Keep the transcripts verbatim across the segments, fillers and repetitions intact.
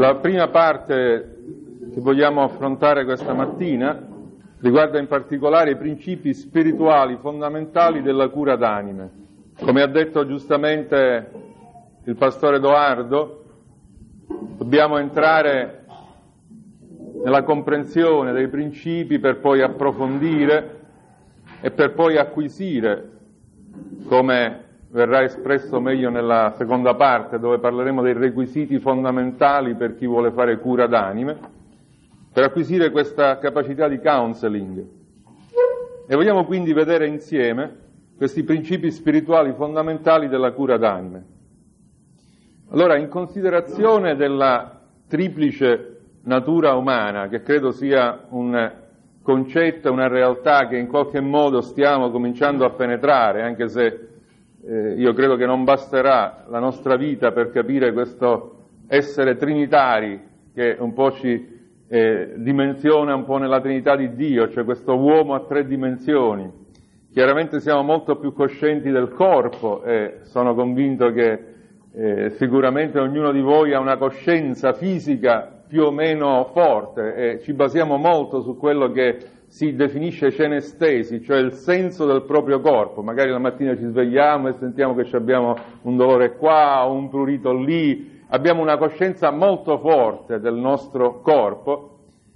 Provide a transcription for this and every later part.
La prima parte che vogliamo affrontare questa mattina riguarda in particolare i principi spirituali fondamentali della cura d'anime. Come ha detto giustamente il pastore Edoardo, dobbiamo entrare nella comprensione dei principi per poi approfondire e per poi acquisire, come verrà espresso meglio nella seconda parte, dove parleremo dei requisiti fondamentali per chi vuole fare cura d'anime, per acquisire questa capacità di counseling. E vogliamo quindi vedere insieme questi principi spirituali fondamentali della cura d'anime. Allora, in considerazione della triplice natura umana, che credo sia un concetto, una realtà che in qualche modo stiamo cominciando a penetrare, anche se eh, io credo che non basterà la nostra vita per capire questo essere trinitari che un po' ci eh, dimensiona un po' nella Trinità di Dio, cioè questo uomo a tre dimensioni. Chiaramente siamo molto più coscienti del corpo e sono convinto che eh, sicuramente ognuno di voi ha una coscienza fisica più o meno forte e ci basiamo molto su quello che si definisce cenestesi, cioè il senso del proprio corpo. Magari la mattina ci svegliamo e sentiamo che abbiamo un dolore qua o un prurito lì, abbiamo una coscienza molto forte del nostro corpo.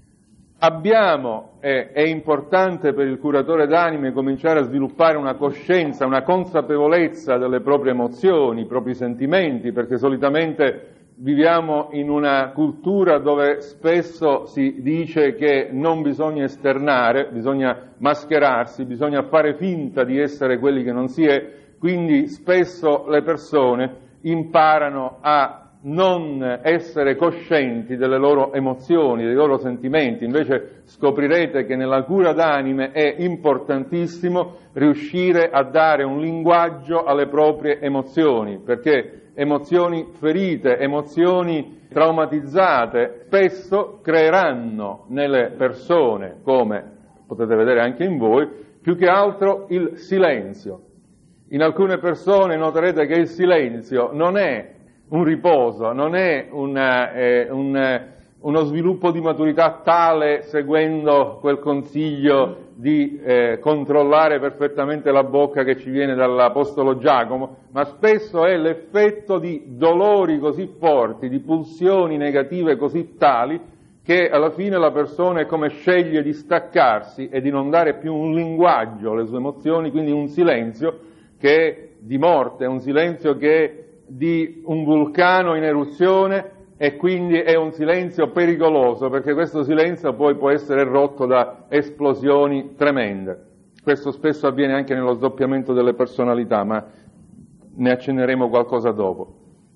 Abbiamo, e è importante per il curatore d'anime cominciare a sviluppare una coscienza, una consapevolezza delle proprie emozioni, i propri sentimenti, perché solitamente viviamo in una cultura dove spesso si dice che non bisogna esternare, bisogna mascherarsi, bisogna fare finta di essere quelli che non si è, quindi spesso le persone imparano a non essere coscienti delle loro emozioni, dei loro sentimenti. Invece scoprirete che nella cura d'anime è importantissimo riuscire a dare un linguaggio alle proprie emozioni, perché emozioni ferite, emozioni traumatizzate spesso creeranno nelle persone, come potete vedere anche in voi, più che altro il silenzio. In alcune persone noterete che il silenzio non è un riposo, non è una, eh, un, uno sviluppo di maturità tale, seguendo quel consiglio di eh, controllare perfettamente la bocca che ci viene dall'Apostolo Giacomo, ma spesso è l'effetto di dolori così forti, di pulsioni negative così tali, che alla fine la persona è come sceglie di staccarsi e di non dare più un linguaggio alle sue emozioni, quindi un silenzio che è di morte, un silenzio che è di un vulcano in eruzione, e quindi è un silenzio pericoloso, perché questo silenzio poi può essere rotto da esplosioni tremende. Questo spesso avviene anche nello sdoppiamento delle personalità, ma ne accenneremo qualcosa dopo.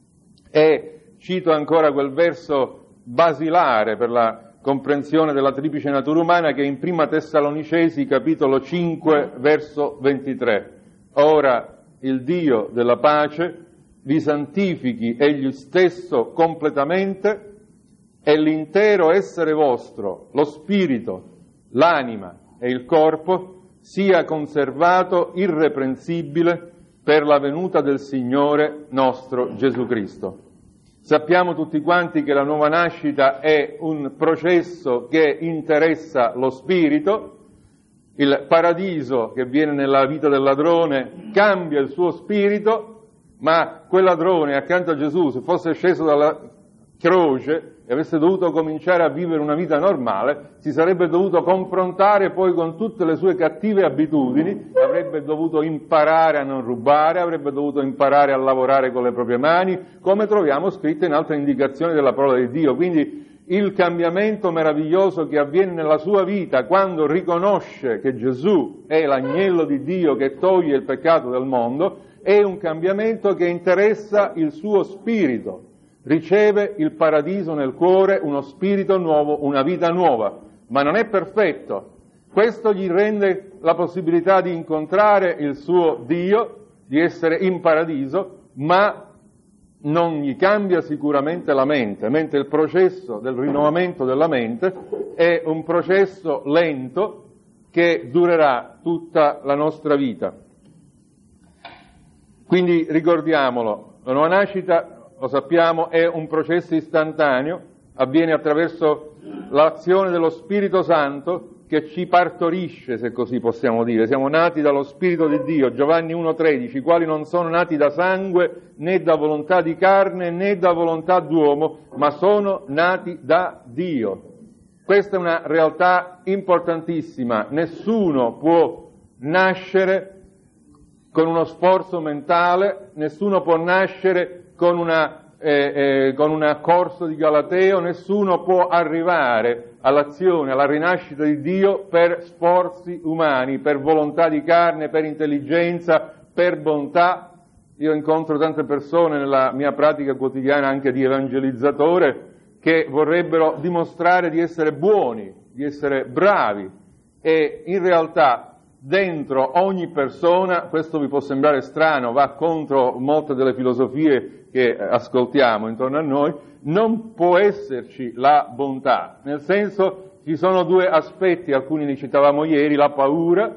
E cito ancora quel verso basilare per la comprensione della triplice natura umana, che è in Prima Tessalonicesi, capitolo cinque, verso ventitré. Ora il Dio della pace vi santifichi egli stesso completamente, e l'intero essere vostro, lo spirito, l'anima e il corpo, sia conservato irreprensibile per la venuta del Signore nostro Gesù Cristo. Sappiamo tutti quanti che la nuova nascita è un processo che interessa lo spirito. Il paradiso che viene nella vita del ladrone cambia il suo spirito, ma quel ladrone accanto a Gesù, se fosse sceso dalla croce e avesse dovuto cominciare a vivere una vita normale, si sarebbe dovuto confrontare poi con tutte le sue cattive abitudini, avrebbe dovuto imparare a non rubare, avrebbe dovuto imparare a lavorare con le proprie mani, come troviamo scritto in altre indicazioni della parola di Dio. Quindi il cambiamento meraviglioso che avviene nella sua vita quando riconosce che Gesù è l'agnello di Dio che toglie il peccato del mondo, è un cambiamento che interessa il suo spirito. Riceve il paradiso nel cuore, uno spirito nuovo, una vita nuova, ma non è perfetto. Questo gli rende la possibilità di incontrare il suo Dio, di essere in paradiso, ma non gli cambia sicuramente la mente, mentre il processo del rinnovamento della mente è un processo lento che durerà tutta la nostra vita. Quindi ricordiamolo, la nuova nascita, lo sappiamo, è un processo istantaneo avviene attraverso l'azione dello Spirito Santo che ci partorisce, se così possiamo dire. Siamo nati dallo Spirito di Dio, Giovanni uno tredici, i quali non sono nati da sangue, né da volontà di carne, né da volontà d'uomo, ma sono nati da Dio. Questa è una realtà importantissima. Nessuno può nascere con uno sforzo mentale, nessuno può nascere con una Eh, eh, con un corso di Galateo, nessuno può arrivare all'azione, alla rinascita di Dio per sforzi umani, per volontà di carne, per intelligenza, per bontà. Io incontro tante persone nella mia pratica quotidiana anche di evangelizzatore che vorrebbero dimostrare di essere buoni, di essere bravi, e in realtà dentro ogni persona, questo vi può sembrare strano, va contro molte delle filosofie che ascoltiamo intorno a noi, non può esserci la bontà, nel senso ci sono due aspetti, alcuni li citavamo ieri, la paura,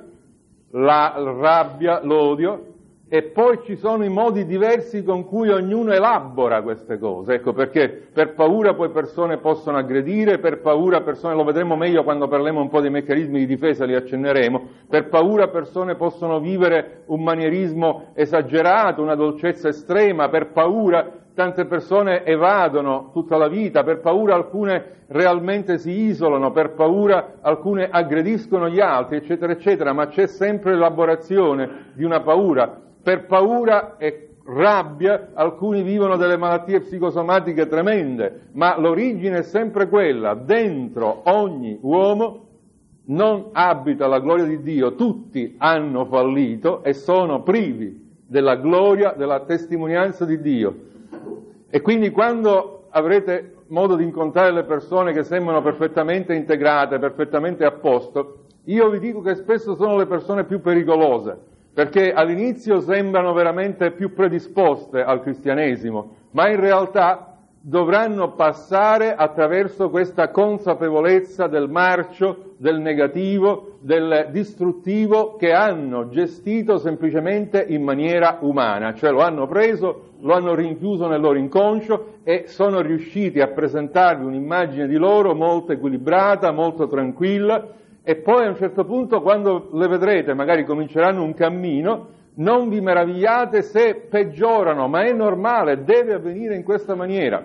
la rabbia, l'odio, e poi ci sono i modi diversi con cui ognuno elabora queste cose. Ecco perché per paura poi persone possono aggredire, per paura persone, lo vedremo meglio quando parleremo un po' dei meccanismi di difesa, li accenneremo, per paura persone possono vivere un manierismo esagerato, una dolcezza estrema, per paura tante persone evadono tutta la vita, per paura alcune realmente si isolano, per paura alcune aggrediscono gli altri, eccetera, eccetera, ma c'è sempre l'elaborazione di una paura. Per paura e rabbia alcuni vivono delle malattie psicosomatiche tremende, ma l'origine è sempre quella: dentro ogni uomo non abita la gloria di Dio, tutti hanno fallito e sono privi della gloria, della testimonianza di Dio. E quindi quando avrete modo di incontrare le persone che sembrano perfettamente integrate, perfettamente a posto, io vi dico che spesso sono le persone più pericolose, perché all'inizio sembrano veramente più predisposte al cristianesimo, ma in realtà dovranno passare attraverso questa consapevolezza del marcio, del negativo, del distruttivo che hanno gestito semplicemente in maniera umana, cioè lo hanno preso, lo hanno rinchiuso nel loro inconscio e sono riusciti a presentarvi un'immagine di loro molto equilibrata, molto tranquilla. E poi a un certo punto, quando le vedrete, magari cominceranno un cammino, non vi meravigliate se peggiorano, ma è normale, deve avvenire in questa maniera.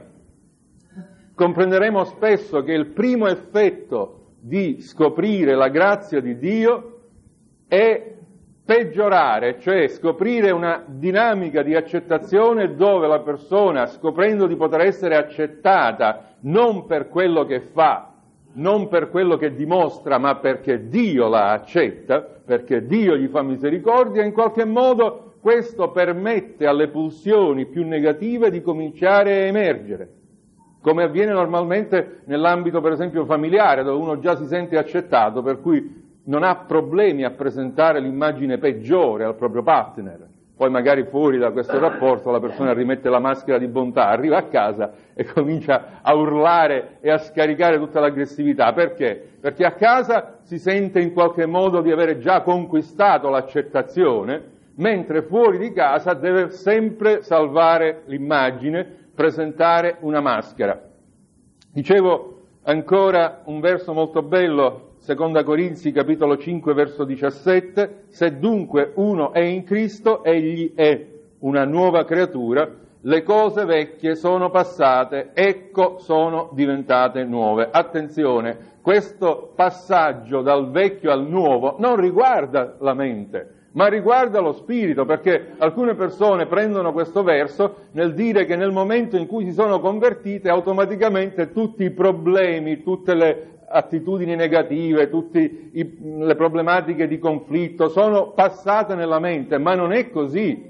Comprenderemo spesso che il primo effetto di scoprire la grazia di Dio è peggiorare, cioè scoprire una dinamica di accettazione dove la persona, scoprendo di poter essere accettata non per quello che fa, non per quello che dimostra, ma perché Dio la accetta, perché Dio gli fa misericordia, in qualche modo questo permette alle pulsioni più negative di cominciare a emergere, come avviene normalmente nell'ambito per esempio familiare, dove uno già si sente accettato, per cui non ha problemi a presentare l'immagine peggiore al proprio partner. Poi magari fuori da questo rapporto la persona rimette la maschera di bontà, arriva a casa e comincia a urlare e a scaricare tutta l'aggressività. Perché? Perché a casa si sente in qualche modo di avere già conquistato l'accettazione, mentre fuori di casa deve sempre salvare l'immagine, presentare una maschera. Dicevo ancora un verso molto bello, Seconda Corinzi capitolo cinque verso diciassette, se dunque uno è in Cristo, egli è una nuova creatura, le cose vecchie sono passate, ecco sono diventate nuove. Attenzione, questo passaggio dal vecchio al nuovo non riguarda la mente, ma riguarda lo spirito, perché alcune persone prendono questo verso nel dire che nel momento in cui si sono convertite automaticamente tutti i problemi, tutte le attitudini negative, tutte le problematiche di conflitto sono passate nella mente, ma non è così.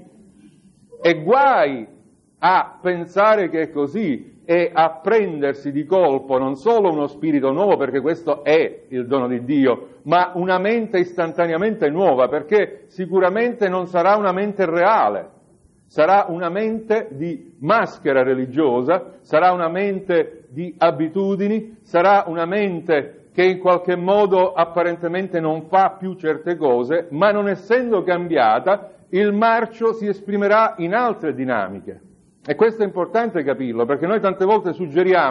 E guai a pensare che è così e a prendersi di colpo non solo uno spirito nuovo, perché questo è il dono di Dio, ma una mente istantaneamente nuova, perché sicuramente non sarà una mente reale, sarà una mente di maschera religiosa, sarà una mente di abitudini, sarà una mente che in qualche modo apparentemente non fa più certe cose, ma non essendo cambiata, il marcio si esprimerà in altre dinamiche. E questo è importante capirlo, perché noi tante volte suggeriamo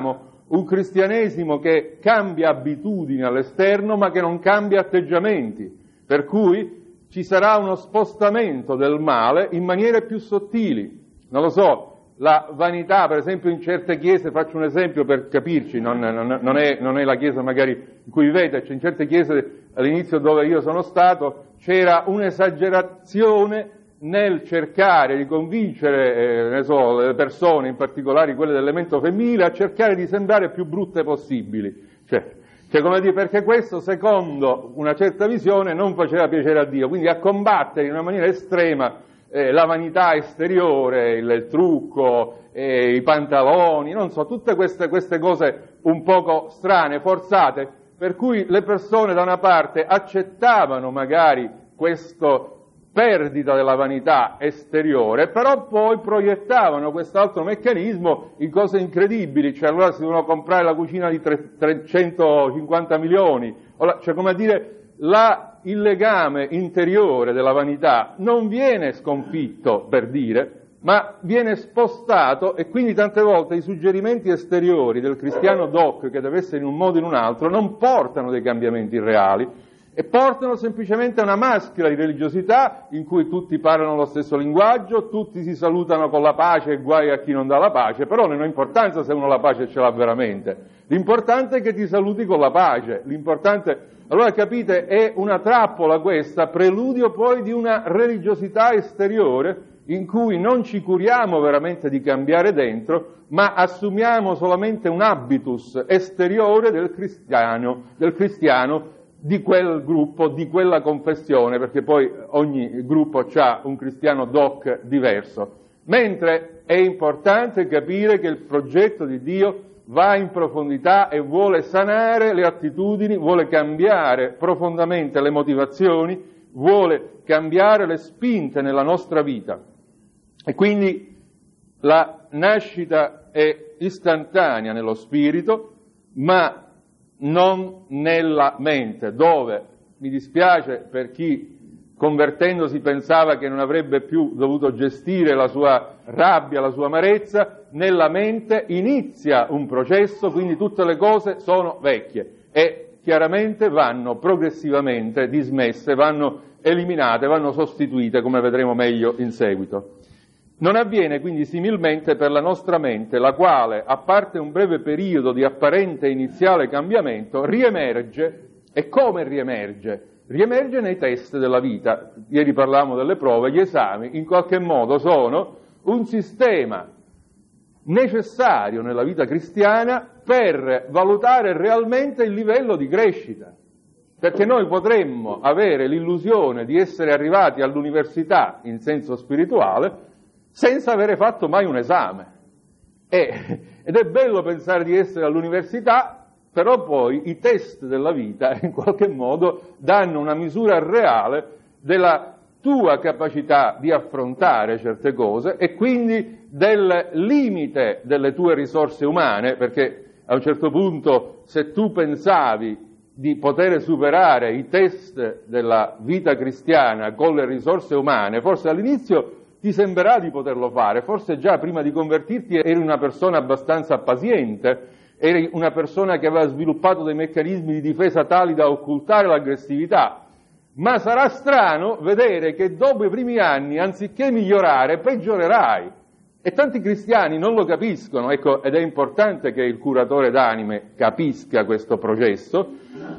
un cristianesimo che cambia abitudini all'esterno ma che non cambia atteggiamenti, per cui ci sarà uno spostamento del male in maniere più sottili. Non lo so, la vanità, per esempio in certe chiese, faccio un esempio per capirci, non, non, non, è, non è la chiesa magari in cui vivete, cioè in certe chiese all'inizio dove io sono stato c'era un'esagerazione nel cercare di convincere eh, ne so, le persone, in particolare quelle dell'elemento femminile, a cercare di sembrare più brutte possibili. Cioè, cioè come dire, perché questo, secondo una certa visione, non faceva piacere a Dio, quindi a combattere in una maniera estrema eh, la vanità esteriore, il, il trucco, eh, i pantaloni, non so, tutte queste, queste cose un poco strane, forzate, per cui le persone da una parte accettavano magari questo perdita della vanità esteriore, però poi proiettavano quest'altro meccanismo in cose incredibili, cioè allora si devono comprare la cucina di trecentocinquanta milioni, cioè come a dire, la, il legame interiore della vanità non viene sconfitto, per dire, ma viene spostato, e quindi tante volte i suggerimenti esteriori del cristiano doc, che deve essere in un modo o in un altro, non portano dei cambiamenti reali, e portano semplicemente a una maschera di religiosità in cui tutti parlano lo stesso linguaggio, tutti si salutano con la pace e guai a chi non dà la pace, però non ha importanza se uno la pace ce l'ha veramente, l'importante è che ti saluti con la pace, l'importante, allora capite, è una trappola questa, preludio poi di una religiosità esteriore in cui non ci curiamo veramente di cambiare dentro, ma assumiamo solamente un habitus esteriore del cristiano, del cristiano di quel gruppo, di quella confessione, perché poi ogni gruppo ha un cristiano doc diverso, mentre è importante capire che il progetto di Dio va in profondità e vuole sanare le attitudini, vuole cambiare profondamente le motivazioni, vuole cambiare le spinte nella nostra vita. E quindi la nascita è istantanea nello spirito, ma non nella mente, dove, mi dispiace per chi convertendosi pensava che non avrebbe più dovuto gestire la sua rabbia, la sua amarezza, nella mente inizia un processo, quindi tutte le cose sono vecchie e chiaramente vanno progressivamente dismesse, vanno eliminate, vanno sostituite, come vedremo meglio in seguito. Non avviene quindi similmente per la nostra mente, la quale, a parte un breve periodo di apparente iniziale cambiamento, riemerge. E come riemerge? Riemerge nei test della vita. Ieri parlavamo delle prove, gli esami in qualche modo sono un sistema necessario nella vita cristiana per valutare realmente il livello di crescita. Perché noi potremmo avere l'illusione di essere arrivati all'università in senso spirituale senza avere fatto mai un esame. E, ed è bello pensare di essere all'università, però poi i test della vita in qualche modo danno una misura reale della tua capacità di affrontare certe cose e quindi del limite delle tue risorse umane, perché a un certo punto se tu pensavi di poter superare i test della vita cristiana con le risorse umane, forse all'inizio ti sembrerà di poterlo fare, forse già prima di convertirti eri una persona abbastanza paziente, eri una persona che aveva sviluppato dei meccanismi di difesa tali da occultare l'aggressività, ma sarà strano vedere che dopo i primi anni, anziché migliorare, peggiorerai. E tanti cristiani non lo capiscono, ecco, ed è importante che il curatore d'anime capisca questo processo,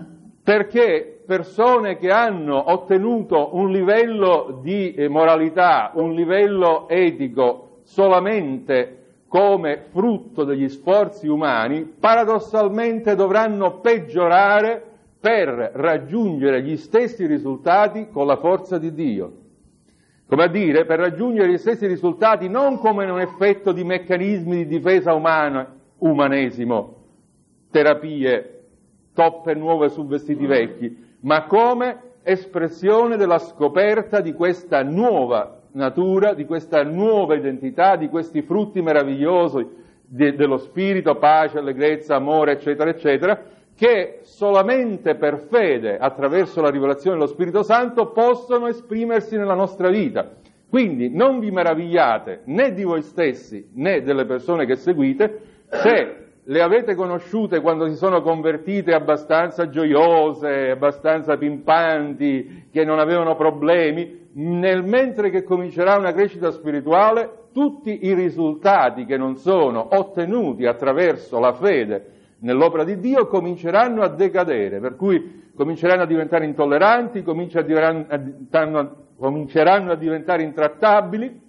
perché persone che hanno ottenuto un livello di moralità, un livello etico solamente come frutto degli sforzi umani, paradossalmente dovranno peggiorare per raggiungere gli stessi risultati con la forza di Dio. Come a dire, per raggiungere gli stessi risultati non come un effetto di meccanismi di difesa umana, umanesimo, terapie, toppe nuove su vestiti vecchi, ma come espressione della scoperta di questa nuova natura, di questa nuova identità, di questi frutti meravigliosi de- dello spirito, pace, allegrezza, amore, eccetera, eccetera, che solamente per fede, attraverso la rivelazione dello Spirito Santo, possono esprimersi nella nostra vita. Quindi non vi meravigliate né di voi stessi né delle persone che seguite se le avete conosciute quando si sono convertite abbastanza gioiose, abbastanza pimpanti, che non avevano problemi. Nel mentre che comincerà una crescita spirituale, tutti i risultati che non sono ottenuti attraverso la fede nell'opera di Dio cominceranno a decadere, per cui cominceranno a diventare intolleranti, cominceranno a, cominceranno a diventare intrattabili,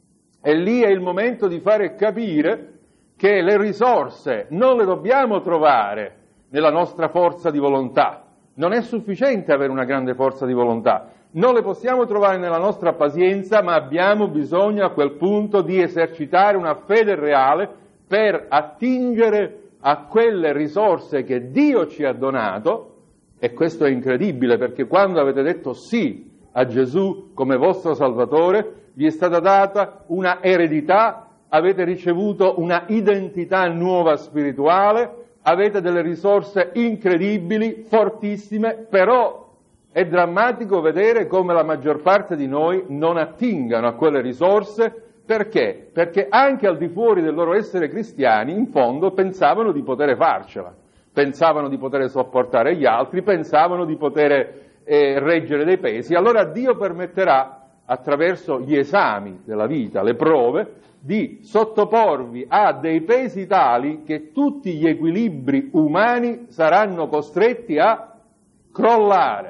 e lì è il momento di fare capire che le risorse non le dobbiamo trovare nella nostra forza di volontà. Non è sufficiente avere una grande forza di volontà, non le possiamo trovare nella nostra pazienza, ma abbiamo bisogno a quel punto di esercitare una fede reale per attingere a quelle risorse che Dio ci ha donato. E questo è incredibile, perché quando avete detto sì a Gesù come vostro Salvatore, vi è stata data una eredità, avete ricevuto una identità nuova spirituale, avete delle risorse incredibili, fortissime, però è drammatico vedere come la maggior parte di noi non attingano a quelle risorse. Perché? Perché anche al di fuori del loro essere cristiani, in fondo, pensavano di poter farcela, pensavano di poter sopportare gli altri, pensavano di poter eh, reggere dei pesi. Allora Dio permetterà, attraverso gli esami della vita, le prove, di sottoporvi a dei pesi tali che tutti gli equilibri umani saranno costretti a crollare.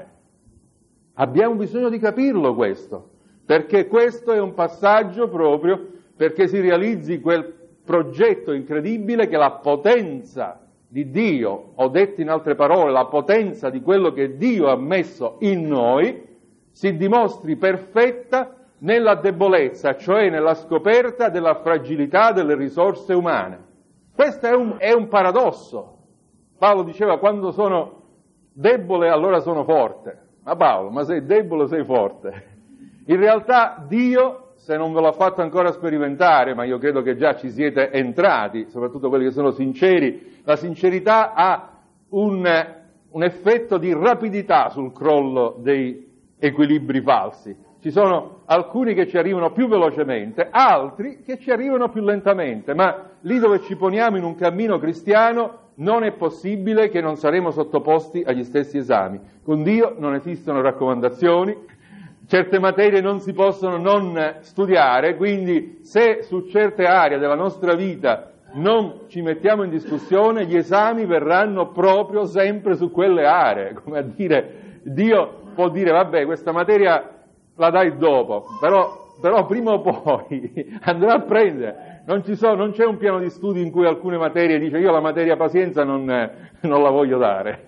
Abbiamo bisogno di capirlo questo, perché questo è un passaggio proprio perché si realizzi quel progetto incredibile che la potenza di Dio, o detto in altre parole, la potenza di quello che Dio ha messo in noi, si dimostri perfetta nella debolezza, cioè nella scoperta della fragilità delle risorse umane. Questo è un, è un paradosso. Paolo diceva: quando sono debole allora sono forte. Ma Paolo, ma sei debole, sei forte? In realtà Dio, se non ve l'ha fatto ancora sperimentare, ma io credo che già ci siete entrati, soprattutto quelli che sono sinceri, la sincerità ha un, un effetto di rapidità sul crollo dei equilibri falsi. Ci sono alcuni che ci arrivano più velocemente, altri che ci arrivano più lentamente, ma lì dove ci poniamo in un cammino cristiano non è possibile che non saremo sottoposti agli stessi esami. Con Dio non esistono raccomandazioni, certe materie non si possono non studiare, quindi se su certe aree della nostra vita non ci mettiamo in discussione, gli esami verranno proprio sempre su quelle aree, come a dire, Dio può dire: vabbè, questa materia la dai dopo, però, però prima o poi andrà a prendere. Non, ci sono, non c'è un piano di studi in cui alcune materie dice: io la materia pazienza non, non la voglio dare.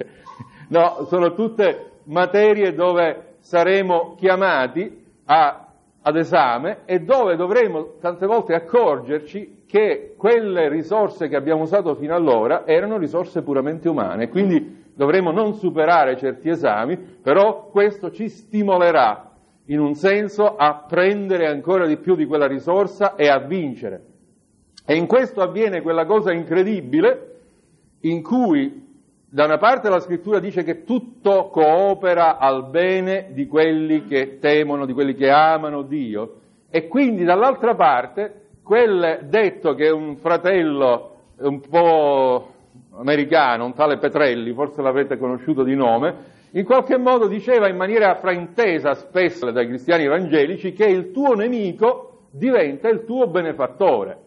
No, sono tutte materie dove saremo chiamati a, ad esame e dove dovremo tante volte accorgerci che quelle risorse che abbiamo usato fino allora erano risorse puramente umane, quindi dovremo non superare certi esami, però questo ci stimolerà in un senso a prendere ancora di più di quella risorsa e a vincere. E in questo avviene quella cosa incredibile in cui da una parte la scrittura dice che tutto coopera al bene di quelli che temono, di quelli che amano Dio, e quindi dall'altra parte quel detto che un fratello un po' americano, un tale Petrelli, forse l'avrete conosciuto di nome, in qualche modo diceva in maniera fraintesa spesso dai cristiani evangelici che il tuo nemico diventa il tuo benefattore.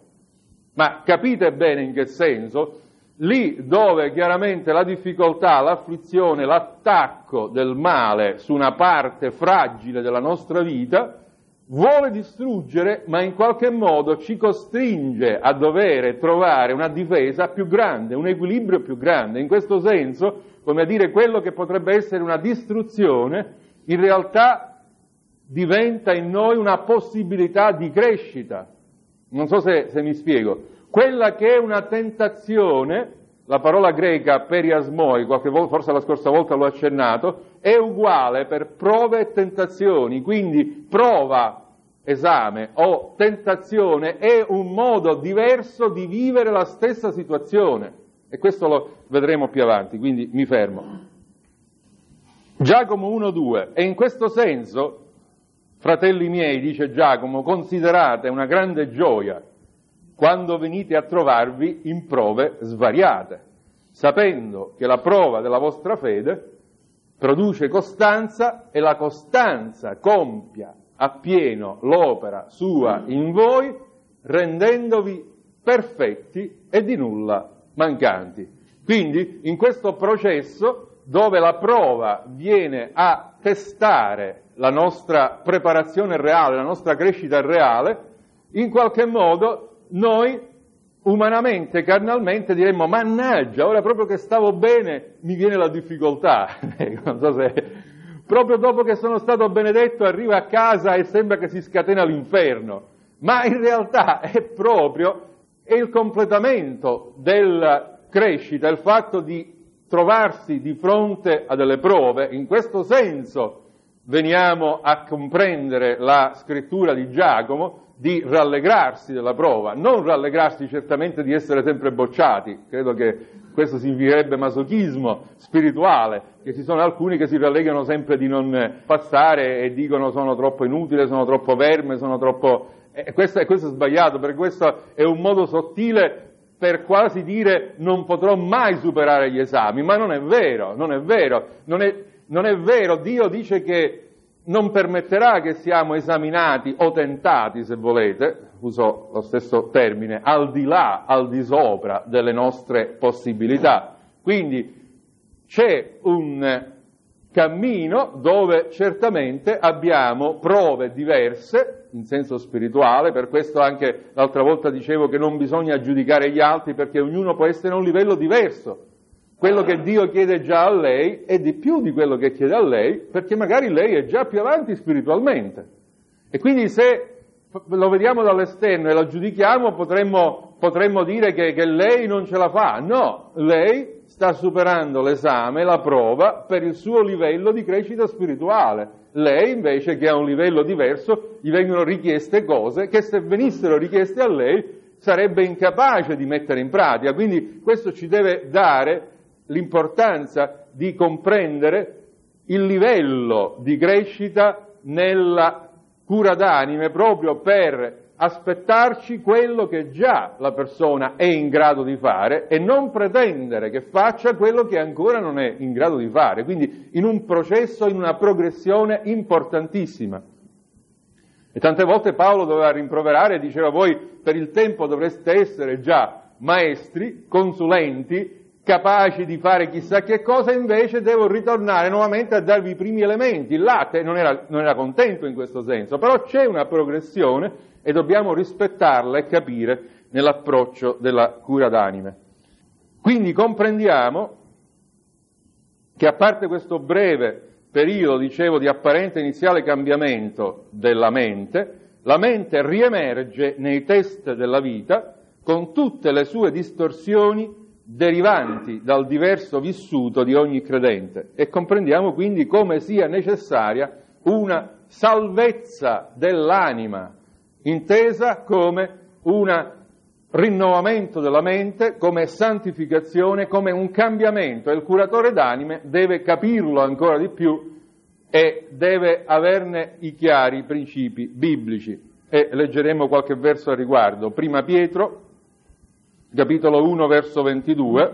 Ma capite bene in che senso? Lì dove chiaramente la difficoltà, l'afflizione, l'attacco del male su una parte fragile della nostra vita vuole distruggere, ma in qualche modo ci costringe a dover trovare una difesa più grande, un equilibrio più grande. In questo senso, come a dire, quello che potrebbe essere una distruzione, in realtà diventa in noi una possibilità di crescita. Non so se, se mi spiego. Quella che è una tentazione, la parola greca periasmoi, qualche volta, forse la scorsa volta l'ho accennato, è uguale per prove e tentazioni, quindi prova, esame o tentazione è un modo diverso di vivere la stessa situazione, e questo lo vedremo più avanti, quindi mi fermo. Giacomo uno due, e in questo senso, fratelli miei, dice Giacomo, considerate una grande gioia quando venite a trovarvi in prove svariate, sapendo che la prova della vostra fede produce costanza e la costanza compia appieno l'opera sua in voi, rendendovi perfetti e di nulla mancanti. Quindi in questo processo dove la prova viene a testare la nostra preparazione reale, la nostra crescita reale, in qualche modo noi umanamente, carnalmente diremmo: mannaggia, ora proprio che stavo bene mi viene la difficoltà. Non so se proprio dopo che sono stato benedetto arrivo a casa e sembra che si scatena l'inferno, ma in realtà è proprio è il completamento della crescita, il fatto di trovarsi di fronte a delle prove. In questo senso veniamo a comprendere la scrittura di Giacomo, di rallegrarsi della prova, non rallegrarsi certamente di essere sempre bocciati. Credo che questo significherebbe masochismo spirituale, che ci sono alcuni che si rallegrano sempre di non passare e dicono sono troppo inutile, sono troppo verme, sono troppo... E questo, e questo è sbagliato, perché questo è un modo sottile per quasi dire non potrò mai superare gli esami, ma non è vero, non è vero, non è, non è vero. Dio dice che non permetterà che siamo esaminati o tentati, se volete, uso lo stesso termine, al di là, al di sopra delle nostre possibilità. Quindi c'è un cammino dove certamente abbiamo prove diverse in senso spirituale, per questo anche l'altra volta dicevo che non bisogna giudicare gli altri, perché ognuno può essere a un livello diverso. Quello che Dio chiede già a lei è di più di quello che chiede a lei, perché magari lei è già più avanti spiritualmente. E quindi se lo vediamo dall'esterno e la giudichiamo, potremmo, potremmo dire che, che lei non ce la fa. No, lei sta superando l'esame, la prova, per il suo livello di crescita spirituale. Lei invece, che ha un livello diverso, gli vengono richieste cose che, se venissero richieste a lei, sarebbe incapace di mettere in pratica. Quindi questo ci deve dare l'importanza di comprendere il livello di crescita nella cura d'anime, proprio per aspettarci quello che già la persona è in grado di fare e non pretendere che faccia quello che ancora non è in grado di fare. Quindi in un processo, in una progressione importantissima. E tante volte Paolo doveva rimproverare e diceva: voi per il tempo dovreste essere già maestri, consulenti, capaci di fare chissà che cosa, invece devo ritornare nuovamente a darvi i primi elementi. Il latte non era, non era contento in questo senso, però c'è una progressione e dobbiamo rispettarla e capire nell'approccio della cura d'anime. Quindi comprendiamo che, a parte questo breve periodo, dicevo, di apparente iniziale cambiamento della mente, la mente riemerge nei test della vita con tutte le sue distorsioni derivanti dal diverso vissuto di ogni credente, e comprendiamo quindi come sia necessaria una salvezza dell'anima, intesa come un rinnovamento della mente, come santificazione, come un cambiamento, e il curatore d'anime deve capirlo ancora di più e deve averne i chiari principi biblici. E leggeremo qualche verso a riguardo. Prima Pietro, capitolo uno, verso ventidue,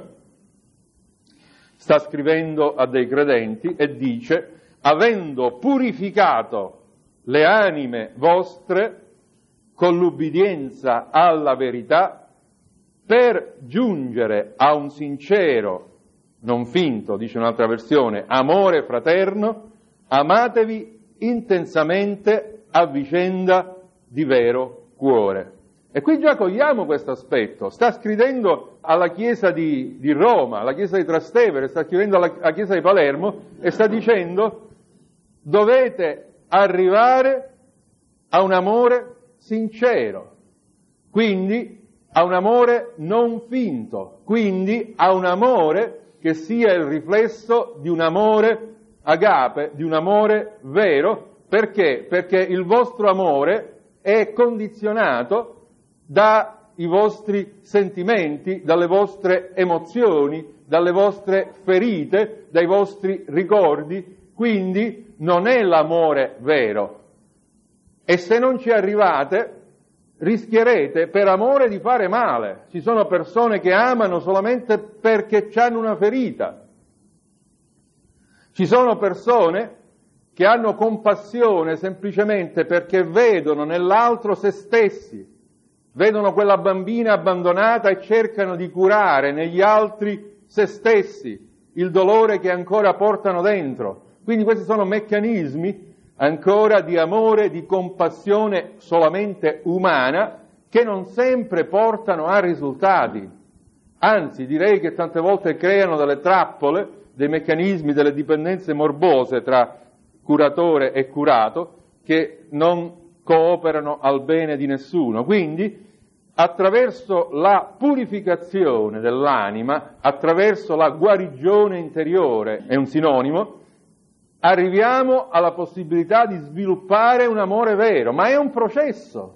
sta scrivendo a dei credenti e dice: avendo purificato le anime vostre con l'ubbidienza alla verità, per giungere a un sincero, non finto, dice un'altra versione, amore fraterno, amatevi intensamente a vicenda di vero cuore. E qui già cogliamo questo aspetto. Sta scrivendo alla Chiesa di, di Roma, alla Chiesa di Trastevere, sta scrivendo alla, alla Chiesa di Palermo e sta dicendo: dovete arrivare a un amore sincero, quindi a un amore non finto, quindi a un amore che sia il riflesso di un amore agape, di un amore vero. Perché? Perché il vostro amore è condizionato dai vostri sentimenti, dalle vostre emozioni, dalle vostre ferite, dai vostri ricordi, quindi non è l'amore vero. E se non ci arrivate, rischierete per amore di fare male. Ci sono persone che amano solamente perché hanno una ferita. Ci sono persone che hanno compassione semplicemente perché vedono nell'altro se stessi, vedono quella bambina abbandonata e cercano di curare negli altri se stessi, il dolore che ancora portano dentro. Quindi questi sono meccanismi ancora di amore, di compassione solamente umana, che non sempre portano a risultati. Anzi, direi che tante volte creano delle trappole, dei meccanismi, delle dipendenze morbose tra curatore e curato, che non cooperano al bene di nessuno. Quindi, attraverso la purificazione dell'anima, attraverso la guarigione interiore, è un sinonimo, arriviamo alla possibilità di sviluppare un amore vero, ma è un processo,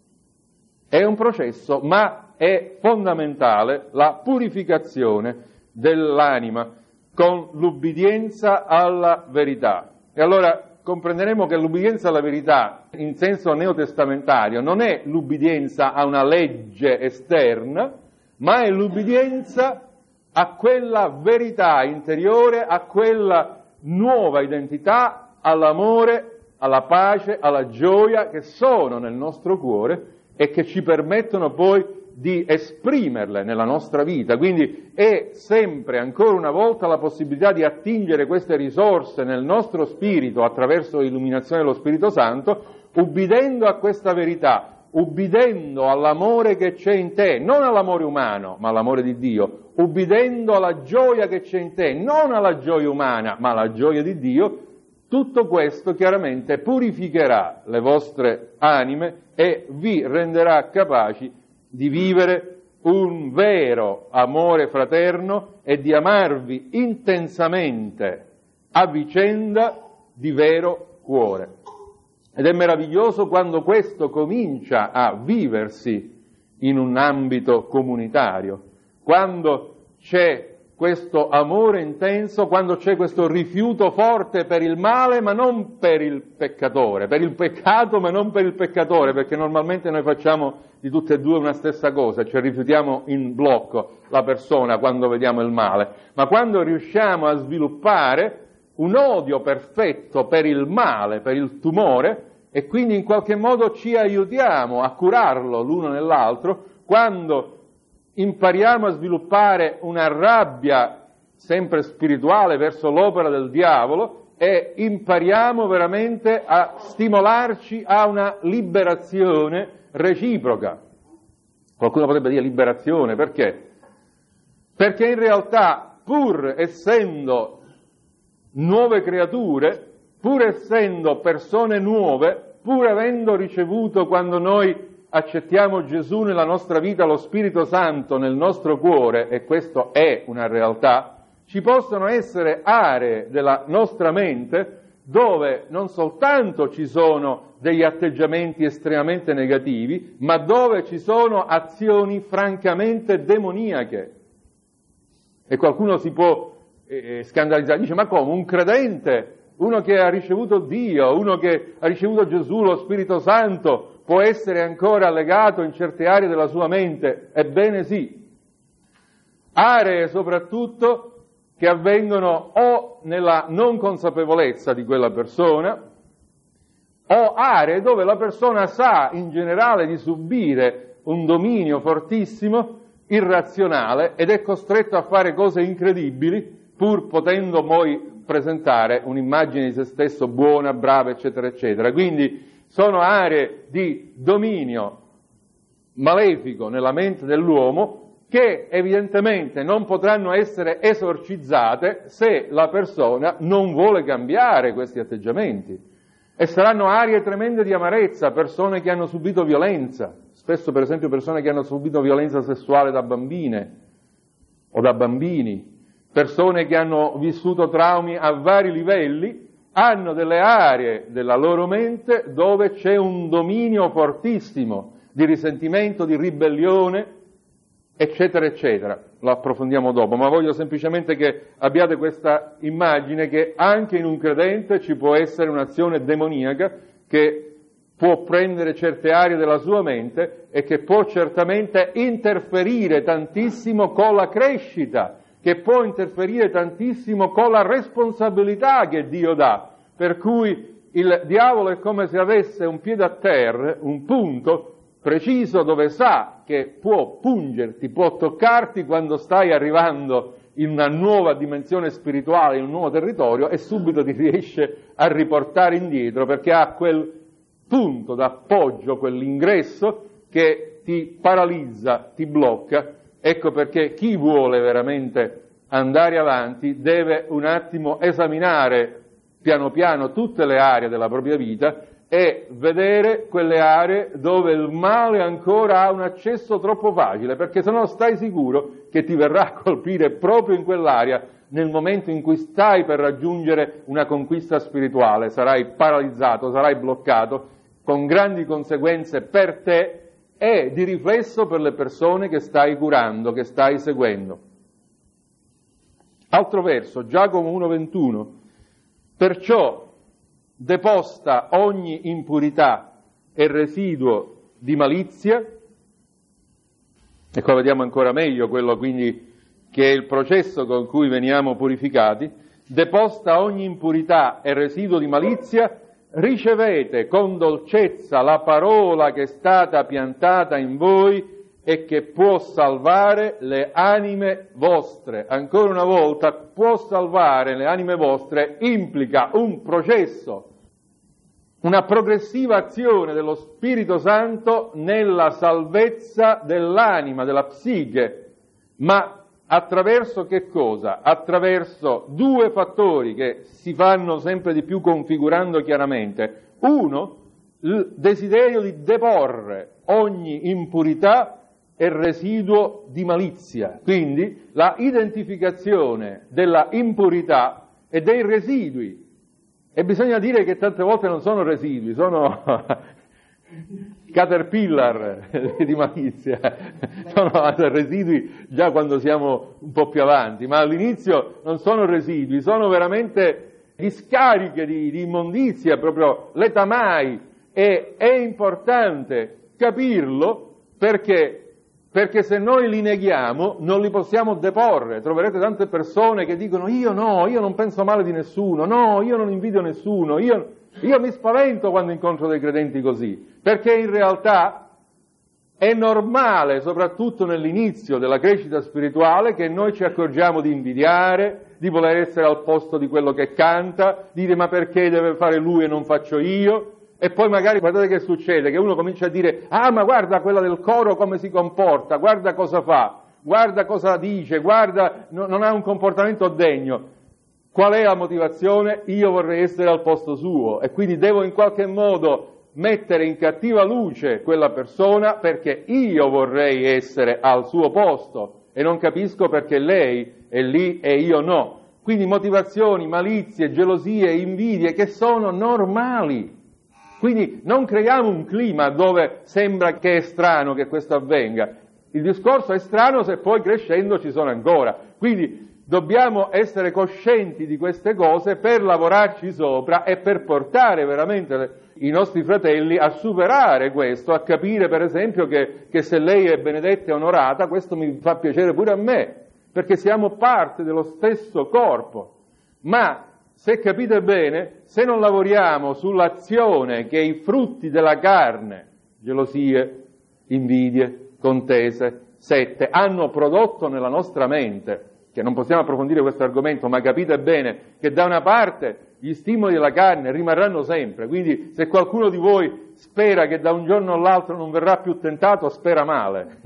è un processo, ma è fondamentale la purificazione dell'anima con l'ubbidienza alla verità. E allora comprenderemo che l'ubbidienza alla verità, in senso neotestamentario, non è l'ubbidienza a una legge esterna, ma è l'ubbidienza a quella verità interiore, a quella nuova identità, all'amore, alla pace, alla gioia che sono nel nostro cuore e che ci permettono poi di esprimerle nella nostra vita. Quindi è sempre, ancora una volta, la possibilità di attingere queste risorse nel nostro spirito attraverso l'illuminazione dello Spirito Santo, ubbidendo a questa verità, ubbidendo all'amore che c'è in te, non all'amore umano, ma all'amore di Dio, ubbidendo alla gioia che c'è in te, non alla gioia umana, ma alla gioia di Dio. Tutto questo chiaramente purificherà le vostre anime e vi renderà capaci di vivere un vero amore fraterno e di amarvi intensamente a vicenda di vero cuore. Ed è meraviglioso quando questo comincia a viversi in un ambito comunitario, quando c'è questo amore intenso, quando c'è questo rifiuto forte per il male ma non per il peccatore, per il peccato ma non per il peccatore, perché normalmente noi facciamo di tutte e due una stessa cosa, cioè rifiutiamo in blocco la persona quando vediamo il male, ma quando riusciamo a sviluppare un odio perfetto per il male, per il tumore, e quindi in qualche modo ci aiutiamo a curarlo l'uno nell'altro, quando impariamo a sviluppare una rabbia sempre spirituale verso l'opera del diavolo e impariamo veramente a stimolarci a una liberazione reciproca. Qualcuno potrebbe dire liberazione, perché? Perché in realtà, pur essendo nuove creature, pur essendo persone nuove, pur avendo ricevuto, quando noi accettiamo Gesù nella nostra vita, lo Spirito Santo nel nostro cuore, e questo è una realtà, ci possono essere aree della nostra mente dove non soltanto ci sono degli atteggiamenti estremamente negativi, ma dove ci sono azioni francamente demoniache. E qualcuno si può eh, scandalizzare, dice: ma come, un credente, uno che ha ricevuto Dio, uno che ha ricevuto Gesù, lo Spirito Santo, può essere ancora legato in certe aree della sua mente? Ebbene sì, aree soprattutto che avvengono o nella non consapevolezza di quella persona, o aree dove la persona sa in generale di subire un dominio fortissimo, irrazionale, ed è costretto a fare cose incredibili, pur potendo poi presentare un'immagine di se stesso buona, brava, eccetera, eccetera. Quindi sono aree di dominio malefico nella mente dell'uomo che evidentemente non potranno essere esorcizzate se la persona non vuole cambiare questi atteggiamenti. E saranno aree tremende di amarezza, persone che hanno subito violenza, spesso per esempio persone che hanno subito violenza sessuale da bambine o da bambini, persone che hanno vissuto traumi a vari livelli, hanno delle aree della loro mente dove c'è un dominio fortissimo di risentimento, di ribellione, eccetera, eccetera. Lo approfondiamo dopo, ma voglio semplicemente che abbiate questa immagine che anche in un credente ci può essere un'azione demoniaca che può prendere certe aree della sua mente e che può certamente interferire tantissimo con la crescita, che può interferire tantissimo con la responsabilità che Dio dà, per cui il diavolo è come se avesse un piede a terra, un punto preciso dove sa che può pungerti, può toccarti quando stai arrivando in una nuova dimensione spirituale, in un nuovo territorio, e subito ti riesce a riportare indietro perché ha quel punto d'appoggio, quell'ingresso che ti paralizza, ti blocca. Ecco perché chi vuole veramente andare avanti deve un attimo esaminare piano piano tutte le aree della propria vita e vedere quelle aree dove il male ancora ha un accesso troppo facile, perché sennò stai sicuro che ti verrà a colpire proprio in quell'area nel momento in cui stai per raggiungere una conquista spirituale. Sarai paralizzato, sarai bloccato, con grandi conseguenze per te e di riflesso per le persone che stai curando, che stai seguendo. Altro verso, Giacomo uno ventuno. Perciò deposta ogni impurità e residuo di malizia, e qua vediamo ancora meglio quello quindi che è il processo con cui veniamo purificati, deposta ogni impurità e residuo di malizia, ricevete con dolcezza la parola che è stata piantata in voi e che può salvare le anime vostre. Ancora una volta, può salvare le anime vostre implica un processo, una progressiva azione dello Spirito Santo nella salvezza dell'anima, della psiche, ma attraverso che cosa? Attraverso due fattori che si vanno sempre di più configurando chiaramente. Uno, il desiderio di deporre ogni impurità e residuo di malizia, quindi la identificazione della impurità e dei residui. E bisogna dire che tante volte non sono residui, sono caterpillar di malizia, sono residui già quando siamo un po' più avanti, ma all'inizio non sono residui, sono veramente discariche di, di immondizia, proprio letamai, e è importante capirlo perché Perché se noi li neghiamo non li possiamo deporre. Troverete tante persone che dicono io no, io non penso male di nessuno, no, io non invidio nessuno, io, io mi spavento quando incontro dei credenti così, perché in realtà è normale, soprattutto nell'inizio della crescita spirituale, che noi ci accorgiamo di invidiare, di voler essere al posto di quello che canta, di dire ma perché deve fare lui e non faccio io? E poi magari guardate che succede, che uno comincia a dire ah ma guarda quella del coro come si comporta, guarda cosa fa, guarda cosa dice, guarda no, non ha un comportamento degno. Qual è la motivazione? Io vorrei essere al posto suo e quindi devo in qualche modo mettere in cattiva luce quella persona perché io vorrei essere al suo posto e non capisco perché lei è lì e io no. Quindi motivazioni, malizie, gelosie, invidie che sono normali. Quindi non creiamo un clima dove sembra che è strano che questo avvenga. Il discorso è strano se poi crescendo ci sono ancora. Quindi dobbiamo essere coscienti di queste cose per lavorarci sopra e per portare veramente i nostri fratelli a superare questo, a capire per esempio che, che se lei è benedetta e onorata, questo mi fa piacere pure a me, perché siamo parte dello stesso corpo. Ma se capite bene, se non lavoriamo sull'azione che i frutti della carne, gelosie, invidie, contese, sette, hanno prodotto nella nostra mente, che non possiamo approfondire questo argomento, ma capite bene che da una parte gli stimoli della carne rimarranno sempre, quindi se qualcuno di voi spera che da un giorno all'altro non verrà più tentato, spera male.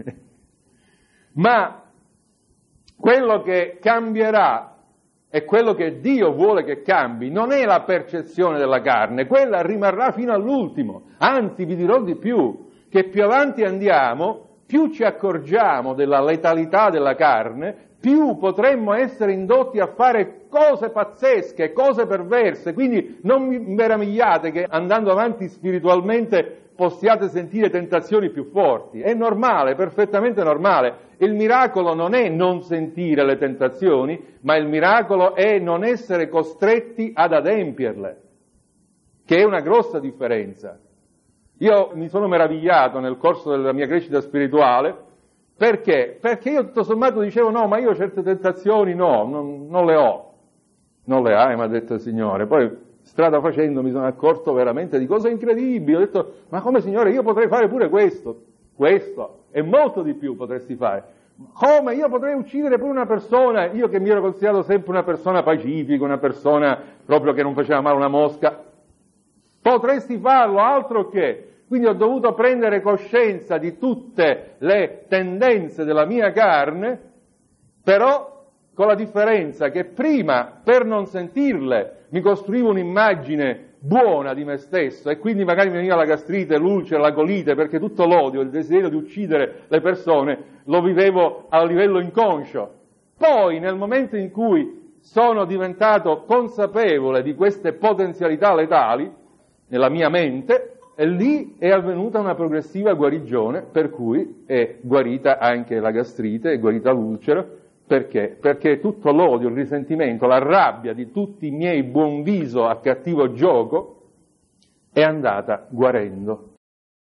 Ma quello che cambierà e quello che Dio vuole che cambi non è la percezione della carne, quella rimarrà fino all'ultimo. Anzi, vi dirò di più, che più avanti andiamo, più ci accorgiamo della letalità della carne, più potremmo essere indotti a fare cose pazzesche, cose perverse. Quindi non vi meravigliate che andando avanti spiritualmente possiate sentire tentazioni più forti. È normale, perfettamente normale. Il miracolo non è non sentire le tentazioni, ma il miracolo è non essere costretti ad adempierle, che è una grossa differenza. Io mi sono meravigliato nel corso della mia crescita spirituale, perché? Perché io tutto sommato dicevo no, ma io certe tentazioni no, non, non le ho. Non le hai, mi ha detto il Signore. Poi strada facendo mi sono accorto veramente di cose incredibili. Ho detto, ma come Signore, io potrei fare pure questo, questo, e molto di più potresti fare. Come? Io potrei uccidere pure una persona, io che mi ero considerato sempre una persona pacifica, una persona proprio che non faceva male una mosca. Potresti farlo, altro che. Quindi ho dovuto prendere coscienza di tutte le tendenze della mia carne, però con la differenza che prima, per non sentirle, mi costruivo un'immagine buona di me stesso e quindi magari mi veniva la gastrite, l'ulcera, la colite, perché tutto l'odio, il desiderio di uccidere le persone lo vivevo a livello inconscio. Poi, nel momento in cui sono diventato consapevole di queste potenzialità letali nella mia mente, e lì è avvenuta una progressiva guarigione, per cui è guarita anche la gastrite, è guarita l'ulcera. Perché? Perché tutto l'odio, il risentimento, la rabbia di tutti i miei buon viso a cattivo gioco è andata guarendo.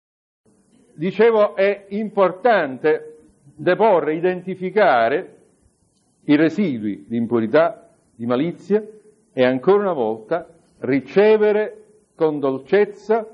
Dicevo, è importante deporre, identificare i residui di impurità, di malizia e ancora una volta ricevere con dolcezza,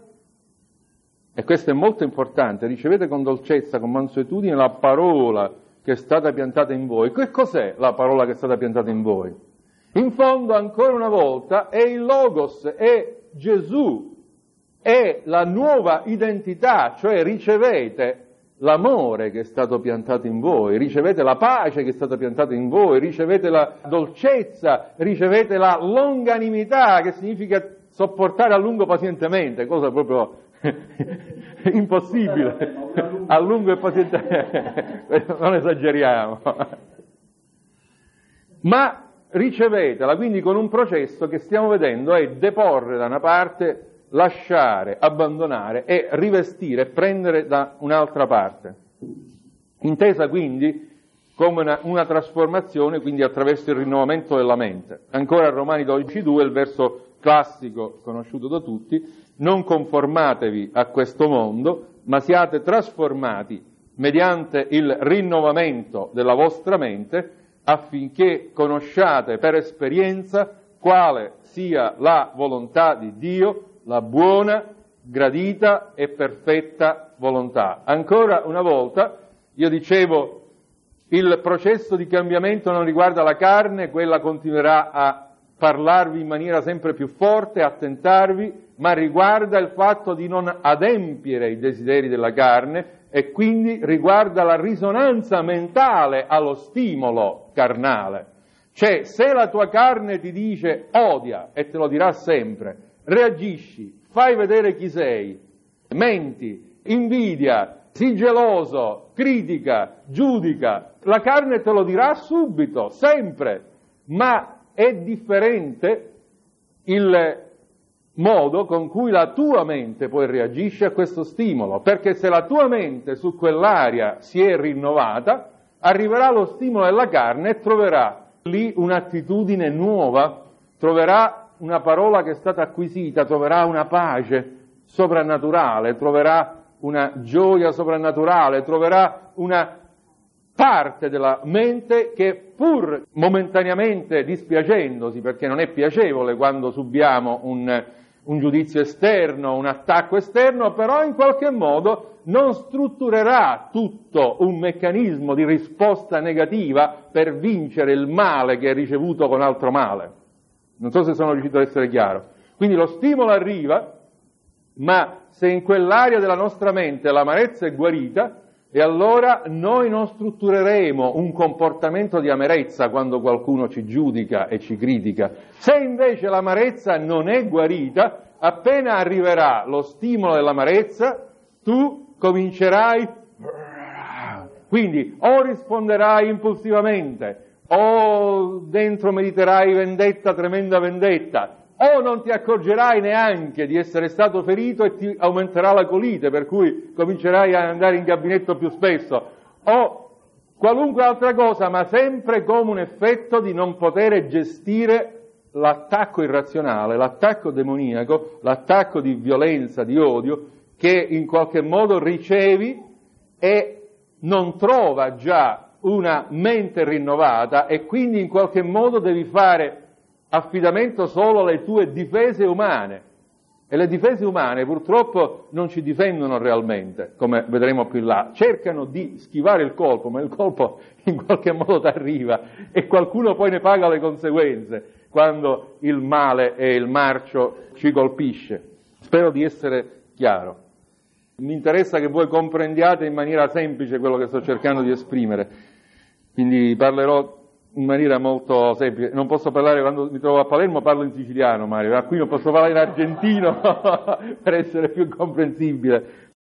e questo è molto importante, ricevete con dolcezza, con mansuetudine la parola che è stata piantata in voi. Che cos'è la parola che è stata piantata in voi? In fondo, ancora una volta, è il Logos, è Gesù, è la nuova identità, cioè ricevete l'amore che è stato piantato in voi, ricevete la pace che è stata piantata in voi, ricevete la dolcezza, ricevete la longanimità, che significa sopportare a lungo pazientemente, cosa proprio impossibile, a lungo e pazientemente, non esageriamo, ma ricevetela, quindi con un processo che stiamo vedendo è deporre da una parte, lasciare, abbandonare e rivestire, prendere da un'altra parte, intesa quindi come una, una trasformazione, quindi attraverso il rinnovamento della mente. Ancora a Romani dodici due, il verso classico conosciuto da tutti: non conformatevi a questo mondo, ma siate trasformati mediante il rinnovamento della vostra mente, affinché conosciate per esperienza quale sia la volontà di Dio, la buona, gradita e perfetta volontà. Ancora una volta, io dicevo, il processo di cambiamento non riguarda la carne, quella continuerà a parlarvi in maniera sempre più forte, a tentarvi, ma riguarda il fatto di non adempiere i desideri della carne e quindi riguarda la risonanza mentale allo stimolo carnale. Cioè, se la tua carne ti dice odia, e te lo dirà sempre, reagisci, fai vedere chi sei, menti, invidia, sii geloso, critica, giudica, la carne te lo dirà subito, sempre, ma è differente il modo con cui la tua mente poi reagisce a questo stimolo, perché se la tua mente su quell'area si è rinnovata, arriverà lo stimolo della carne e troverà lì un'attitudine nuova, troverà una parola che è stata acquisita, troverà una pace soprannaturale, troverà una gioia soprannaturale, troverà una parte della mente che, pur momentaneamente dispiacendosi, perché non è piacevole quando subiamo un, un giudizio esterno, un attacco esterno, però in qualche modo non strutturerà tutto un meccanismo di risposta negativa per vincere il male che è ricevuto con altro male. Non so se sono riuscito ad essere chiaro. Quindi lo stimolo arriva, ma se in quell'area della nostra mente l'amarezza è guarita, e allora noi non struttureremo un comportamento di amarezza quando qualcuno ci giudica e ci critica. Se invece l'amarezza non è guarita, appena arriverà lo stimolo dell'amarezza, tu comincerai, quindi o risponderai impulsivamente, o dentro mediterai vendetta, tremenda vendetta, o non ti accorgerai neanche di essere stato ferito e ti aumenterà la colite, per cui comincerai ad andare in gabinetto più spesso, o qualunque altra cosa, ma sempre come un effetto di non poter gestire l'attacco irrazionale, l'attacco demoniaco, l'attacco di violenza, di odio, che in qualche modo ricevi e non trova già una mente rinnovata e quindi in qualche modo devi fare affidamento solo alle tue difese umane. E le difese umane purtroppo non ci difendono realmente, come vedremo più in là. Cercano di schivare il colpo, ma il colpo in qualche modo ti arriva e qualcuno poi ne paga le conseguenze quando il male e il marcio ci colpisce. Spero di essere chiaro. Mi interessa che voi comprendiate in maniera semplice quello che sto cercando di esprimere, quindi parlerò in maniera molto semplice. Non posso parlare, quando mi trovo a Palermo parlo in siciliano, Mario, ma qui non posso parlare in argentino per essere più comprensibile.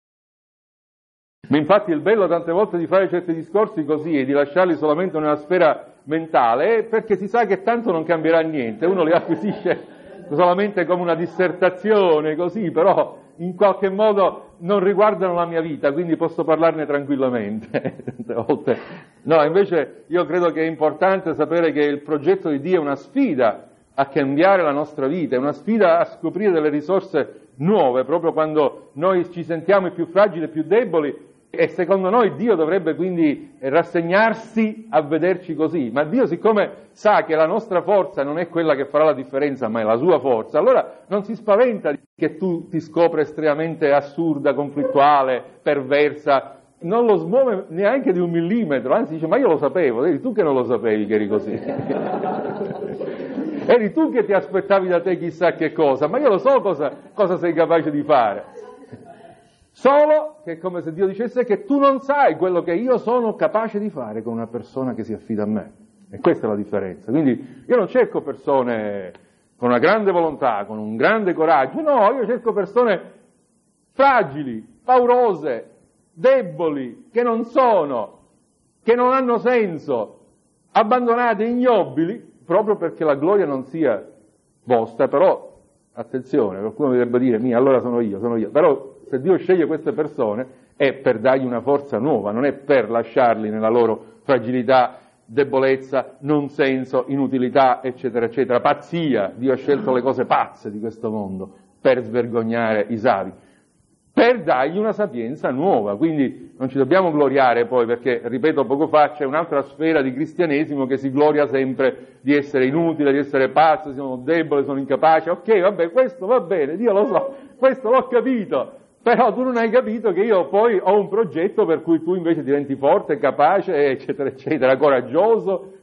Ma infatti il bello tante volte di fare certi discorsi così e di lasciarli solamente nella sfera mentale è perché si sa che tanto non cambierà niente, uno li acquisisce solamente come una dissertazione così, però in qualche modo non riguardano la mia vita, quindi posso parlarne tranquillamente. No, invece io credo che è importante sapere che il progetto di Dio è una sfida a cambiare la nostra vita, è una sfida a scoprire delle risorse nuove, proprio quando noi ci sentiamo i più fragili e più deboli, e secondo noi Dio dovrebbe quindi rassegnarsi a vederci così, ma Dio, siccome sa che la nostra forza non è quella che farà la differenza, ma è la sua forza, allora non si spaventa che tu ti scopri estremamente assurda, conflittuale, perversa, non lo smuove neanche di un millimetro, anzi dice: ma io lo sapevo, eri tu che non lo sapevi che eri così. Eri tu che ti aspettavi da te chissà che cosa, ma io lo so cosa, cosa sei capace di fare. Solo che è come se Dio dicesse che tu non sai quello che io sono capace di fare con una persona che si affida a me. E questa è la differenza. Quindi io non cerco persone con una grande volontà, con un grande coraggio, no, io cerco persone fragili, paurose, deboli, che non sono, che non hanno senso, abbandonate, ignobili, proprio perché la gloria non sia vostra. Però, attenzione, qualcuno dovrebbe dire: mia, allora sono io, sono io. Però se Dio sceglie queste persone è per dargli una forza nuova, non è per lasciarli nella loro fragilità, debolezza, non senso, inutilità, eccetera, eccetera, pazzia. Dio ha scelto le cose pazze di questo mondo per svergognare i savi, per dargli una sapienza nuova. Quindi non ci dobbiamo gloriare poi, perché, ripeto, poco fa c'è un'altra sfera di cristianesimo che si gloria sempre di essere inutile, di essere pazzo, sono debole, sono incapace. Ok, vabbè, questo va bene, Dio lo so, questo l'ho capito, però tu non hai capito che io poi ho un progetto per cui tu invece diventi forte, capace, eccetera, eccetera, coraggioso.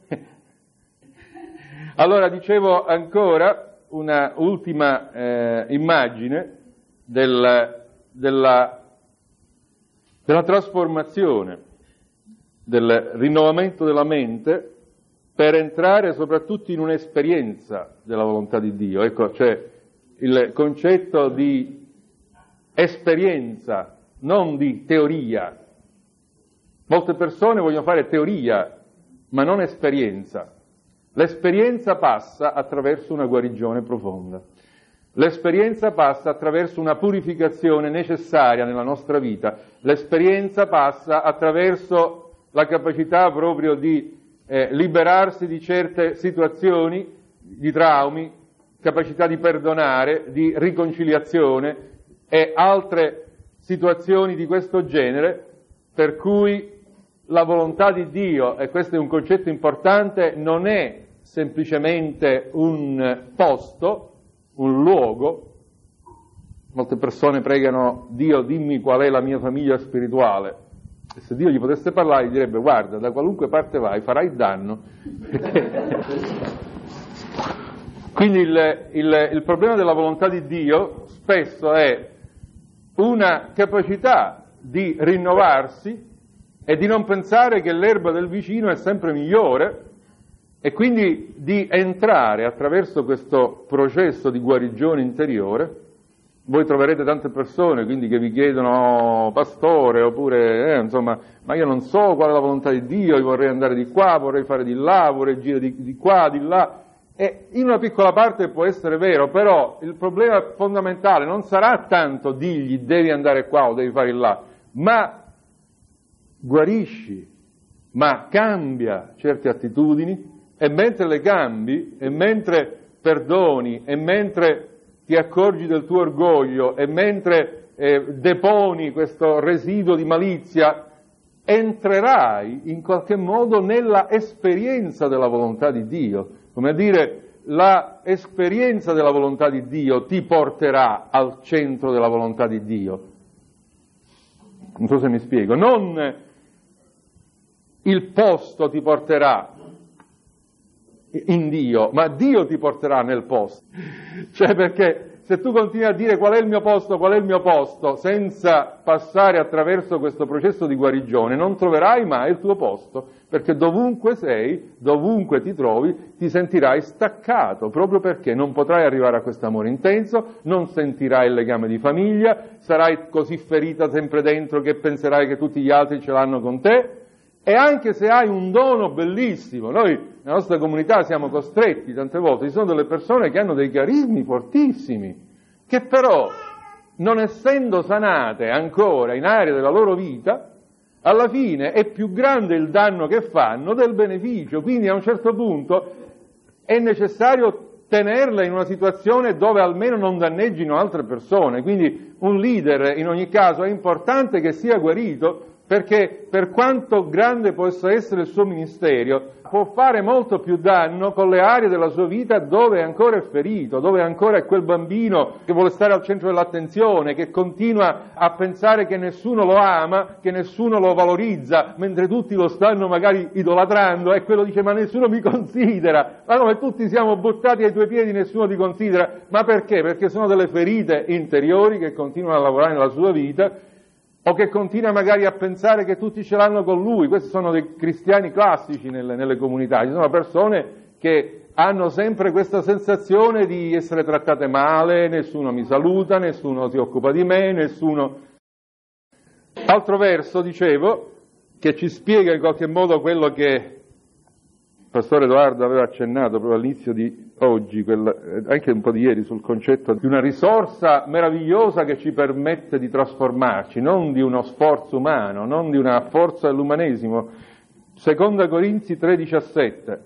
Allora, dicevo ancora una ultima eh, immagine del, della, della trasformazione, del rinnovamento della mente per entrare soprattutto in un'esperienza della volontà di Dio. Ecco, cioè il concetto di esperienza, non di teoria. Molte persone vogliono fare teoria, ma non esperienza. L'esperienza passa attraverso una guarigione profonda. L'esperienza passa attraverso una purificazione necessaria nella nostra vita. L'esperienza passa attraverso la capacità proprio di eh, liberarsi di certe situazioni, di traumi, capacità di perdonare, di riconciliazione e altre situazioni di questo genere, per cui la volontà di Dio, e questo è un concetto importante, non è semplicemente un posto, un luogo. Molte persone pregano: Dio, dimmi qual è la mia famiglia spirituale. E se Dio gli potesse parlare, gli direbbe: guarda, da qualunque parte vai farai danno. Quindi il, il, il problema della volontà di Dio spesso è una capacità di rinnovarsi e di non pensare che l'erba del vicino è sempre migliore, e quindi di entrare attraverso questo processo di guarigione interiore. Voi troverete tante persone quindi che vi chiedono: oh, pastore, oppure eh, insomma, ma io non so qual è la volontà di Dio, io vorrei andare di qua, vorrei fare di là, vorrei girare di, di qua, di là. E in una piccola parte può essere vero, però il problema fondamentale non sarà tanto dirgli devi andare qua o devi fare là, ma guarisci, ma cambia certe attitudini, e mentre le cambi, e mentre perdoni, e mentre ti accorgi del tuo orgoglio, e mentre eh, deponi questo residuo di malizia, entrerai in qualche modo nella esperienza della volontà di Dio. Come a dire, la esperienza della volontà di Dio ti porterà al centro della volontà di Dio. Non so se mi spiego. Non il posto ti porterà in Dio, ma Dio ti porterà nel posto. Cioè, perché se tu continui a dire qual è il mio posto, qual è il mio posto, senza passare attraverso questo processo di guarigione, non troverai mai il tuo posto, perché dovunque sei, dovunque ti trovi, ti sentirai staccato, proprio perché non potrai arrivare a questo amore intenso, non sentirai il legame di famiglia, sarai così ferita sempre dentro che penserai che tutti gli altri ce l'hanno con te. E anche se hai un dono bellissimo, noi nella nostra comunità siamo costretti tante volte, ci sono delle persone che hanno dei carismi fortissimi, che però, non essendo sanate ancora in aree della loro vita, alla fine è più grande il danno che fanno del beneficio, quindi a un certo punto è necessario tenerla in una situazione dove almeno non danneggino altre persone, quindi un leader in ogni caso è importante che sia guarito, perché per quanto grande possa essere il suo ministero, può fare molto più danno con le aree della sua vita dove ancora è ferito, dove ancora è quel bambino che vuole stare al centro dell'attenzione, che continua a pensare che nessuno lo ama, che nessuno lo valorizza, mentre tutti lo stanno magari idolatrando, e quello dice: ma nessuno mi considera, ma come tutti siamo buttati ai tuoi piedi, nessuno ti considera. Ma perché? Perché sono delle ferite interiori che continuano a lavorare nella sua vita, o che continua magari a pensare che tutti ce l'hanno con lui. Questi sono dei cristiani classici nelle, nelle comunità, ci sono persone che hanno sempre questa sensazione di essere trattate male, nessuno mi saluta, nessuno si occupa di me, nessuno... Altro verso, dicevo, che ci spiega in qualche modo quello che il Pastore Edoardo aveva accennato proprio all'inizio di oggi, quel, anche un po' di ieri, sul concetto di una risorsa meravigliosa che ci permette di trasformarci, non di uno sforzo umano, non di una forza dell'umanesimo. Seconda Corinzi tre diciassette.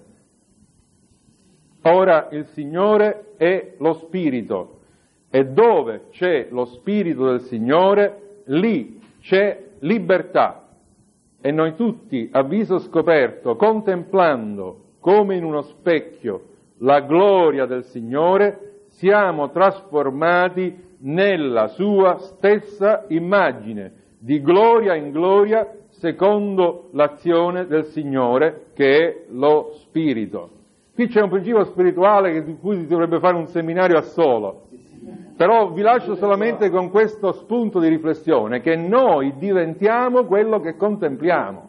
Ora il Signore è lo Spirito, e dove c'è lo Spirito del Signore, lì c'è libertà. E noi tutti, a viso scoperto, contemplando come in uno specchio la gloria del Signore, siamo trasformati nella sua stessa immagine, di gloria in gloria, secondo l'azione del Signore, che è lo Spirito. Qui c'è un principio spirituale di cui si dovrebbe fare un seminario a solo, però vi lascio solamente con questo spunto di riflessione, che noi diventiamo quello che contempliamo.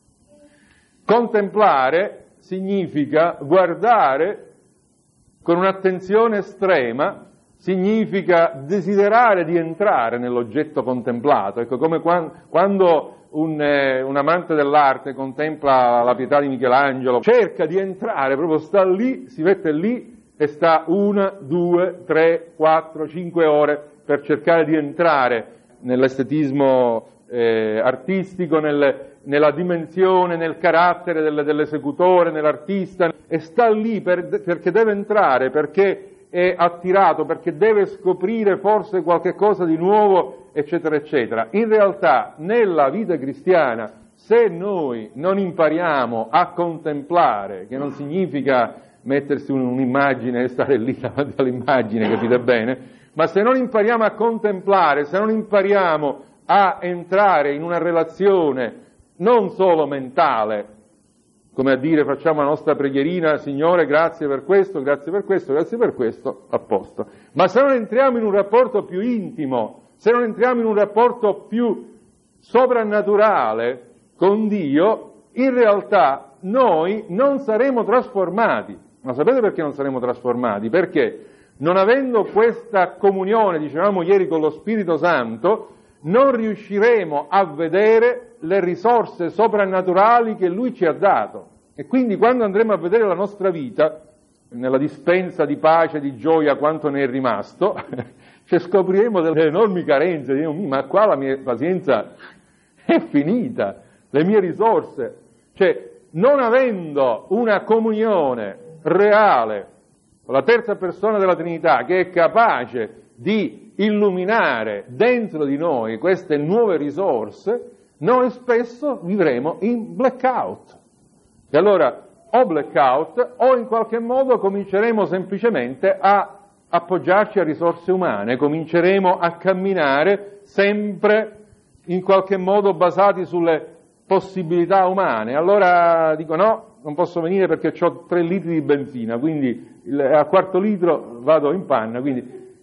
Contemplare significa guardare con un'attenzione estrema, significa desiderare di entrare nell'oggetto contemplato. Ecco, come quando un, eh, un amante dell'arte contempla la Pietà di Michelangelo, cerca di entrare, proprio sta lì, si mette lì e sta una, due, tre, quattro, cinque ore per cercare di entrare nell'estetismo eh, artistico, nel, nella dimensione, nel carattere del, dell'esecutore, nell'artista, e sta lì per, perché deve entrare, perché è attirato, perché deve scoprire forse qualche cosa di nuovo, eccetera, eccetera. In realtà, nella vita cristiana, se noi non impariamo a contemplare, che non significa mettersi un'immagine e stare lì davanti all'immagine, capite bene? Ma se non impariamo a contemplare, se non impariamo a entrare in una relazione non solo mentale, come a dire facciamo la nostra preghierina, Signore grazie per questo, grazie per questo, grazie per questo, a posto. Ma se non entriamo in un rapporto più intimo, se non entriamo in un rapporto più soprannaturale con Dio, in realtà noi non saremo trasformati. Ma sapete perché non saremo trasformati? Perché non avendo questa comunione, dicevamo ieri, con lo Spirito Santo, non riusciremo a vedere le risorse soprannaturali che Lui ci ha dato. E quindi quando andremo a vedere la nostra vita, nella dispensa di pace, di gioia, quanto ne è rimasto, cioè scopriremo delle enormi carenze, diremo, ma qua la mia pazienza è finita, le mie risorse. Cioè, non avendo una comunione reale con la terza persona della Trinità, che è capace di illuminare dentro di noi queste nuove risorse, noi spesso vivremo in blackout. E allora o blackout o in qualche modo cominceremo semplicemente a appoggiarci a risorse umane, cominceremo a camminare sempre in qualche modo basati sulle possibilità umane. Allora dico no, non posso venire perché ho tre litri di benzina, quindi il, a quarto litro vado in panna, quindi,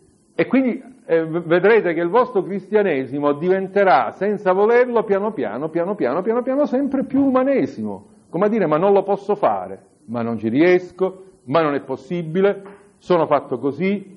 e quindi eh, vedrete che il vostro cristianesimo diventerà, senza volerlo, piano piano, piano piano, piano piano, sempre più umanesimo, come a dire ma non lo posso fare, ma non ci riesco, ma non è possibile, sono fatto così.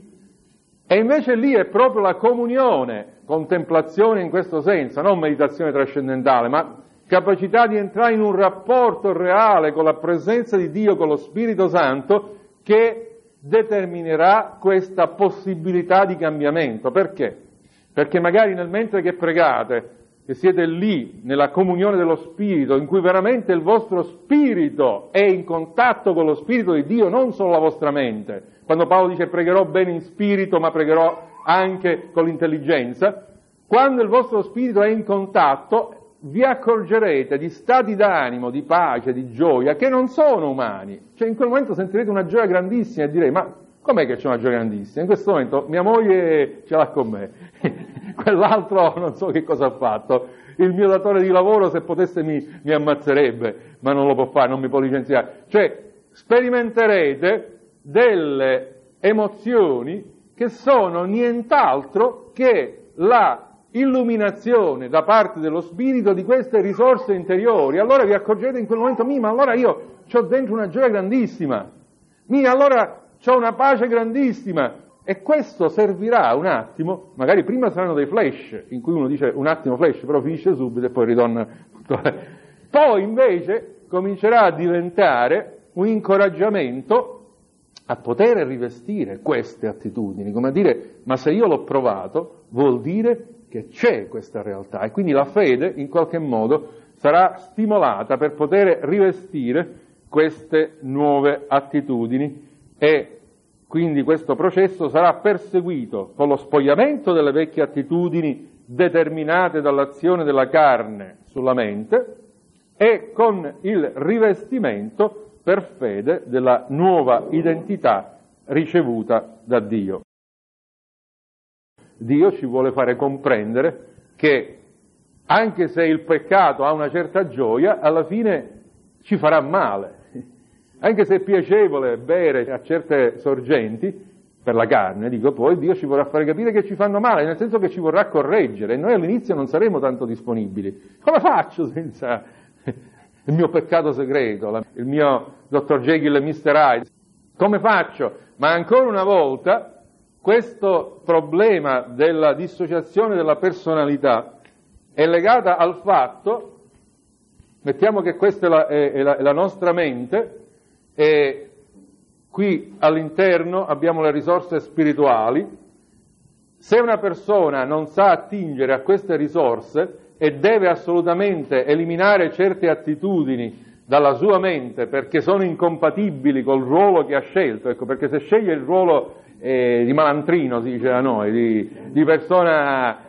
E invece lì è proprio la comunione, contemplazione in questo senso, non meditazione trascendentale, ma capacità di entrare in un rapporto reale con la presenza di Dio, con lo Spirito Santo, che determinerà questa possibilità di cambiamento. Perché? Perché magari nel mentre che pregate, che siete lì nella comunione dello Spirito, in cui veramente il vostro spirito è in contatto con lo Spirito di Dio, non solo la vostra mente. Quando Paolo dice pregherò bene in spirito, ma pregherò anche con l'intelligenza, quando il vostro spirito è in contatto, vi accorgerete di stati d'animo, di pace, di gioia, che non sono umani. Cioè in quel momento sentirete una gioia grandissima e direi, ma com'è che c'è una gioia grandissima? In questo momento mia moglie ce l'ha con me, quell'altro non so che cosa ha fatto, il mio datore di lavoro se potesse mi, mi ammazzerebbe, ma non lo può fare, non mi può licenziare. Cioè sperimenterete delle emozioni che sono nient'altro che la illuminazione da parte dello spirito di queste risorse interiori. Allora vi accorgete in quel momento, mi, ma allora io ho dentro una gioia grandissima, mi, allora ho una pace grandissima, e questo servirà un attimo, magari prima saranno dei flash, in cui uno dice un attimo flash, però finisce subito e poi ritorna. Poi invece comincerà a diventare un incoraggiamento a poter rivestire queste attitudini, come a dire, ma se io l'ho provato, vuol dire che c'è questa realtà, e quindi la fede in qualche modo sarà stimolata per poter rivestire queste nuove attitudini, e quindi questo processo sarà perseguito con lo spogliamento delle vecchie attitudini determinate dall'azione della carne sulla mente e con il rivestimento per fede della nuova identità ricevuta da Dio. Dio ci vuole fare comprendere che anche se il peccato ha una certa gioia, alla fine ci farà male. Anche se è piacevole bere a certe sorgenti, per la carne, dico, poi Dio ci vorrà fare capire che ci fanno male, nel senso che ci vorrà correggere, e noi all'inizio non saremo tanto disponibili. Come faccio senza il mio peccato segreto, il mio dottor Jekyll e mister Hyde? Come faccio? Ma ancora una volta, questo problema della dissociazione della personalità è legata al fatto, mettiamo che questa è la, è, è la, è la nostra mente, e qui all'interno abbiamo le risorse spirituali. Se una persona non sa attingere a queste risorse e deve assolutamente eliminare certe attitudini dalla sua mente perché sono incompatibili col ruolo che ha scelto, ecco, perché se sceglie il ruolo eh, di malantrino, si dice da noi, di, di persona,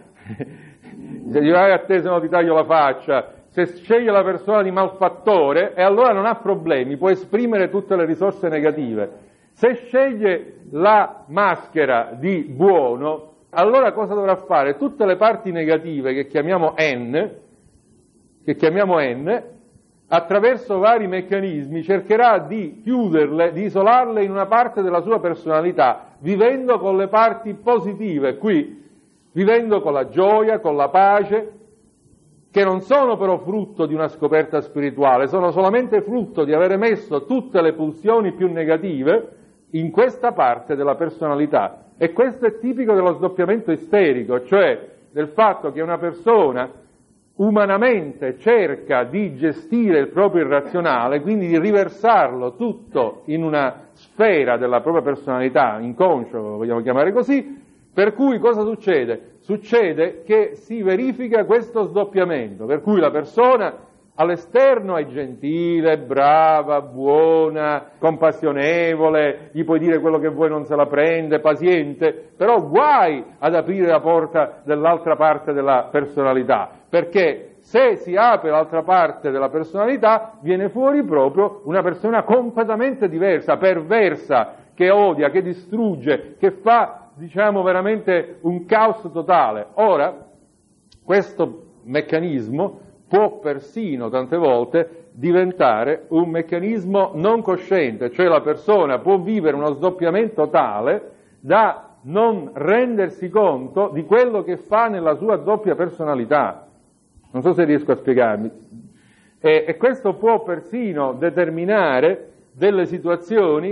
se gli vai a te se no ti taglio la faccia, se sceglie la persona di malfattore, e allora non ha problemi, può esprimere tutte le risorse negative. Se sceglie la maschera di buono, allora cosa dovrà fare? Tutte le parti negative che chiamiamo N, che chiamiamo N, attraverso vari meccanismi cercherà di chiuderle, di isolarle in una parte della sua personalità, vivendo con le parti positive qui, vivendo con la gioia, con la pace, che non sono però frutto di una scoperta spirituale, sono solamente frutto di avere messo tutte le pulsioni più negative in questa parte della personalità. E questo è tipico dello sdoppiamento isterico, cioè del fatto che una persona umanamente cerca di gestire il proprio irrazionale, quindi di riversarlo tutto in una sfera della propria personalità, inconscio, lo vogliamo chiamare così, per cui cosa succede? Succede che si verifica questo sdoppiamento, per cui la persona all'esterno è gentile, brava, buona, compassionevole, gli puoi dire quello che vuoi, non se la prende, paziente, però guai ad aprire la porta dell'altra parte della personalità, perché se si apre l'altra parte della personalità viene fuori proprio una persona completamente diversa, perversa, che odia, che distrugge, che fa, diciamo, veramente un caos totale. Ora, questo meccanismo può persino tante volte diventare un meccanismo non cosciente, cioè la persona può vivere uno sdoppiamento tale da non rendersi conto di quello che fa nella sua doppia personalità. Non so se riesco a spiegarmi. E, e questo può persino determinare delle situazioni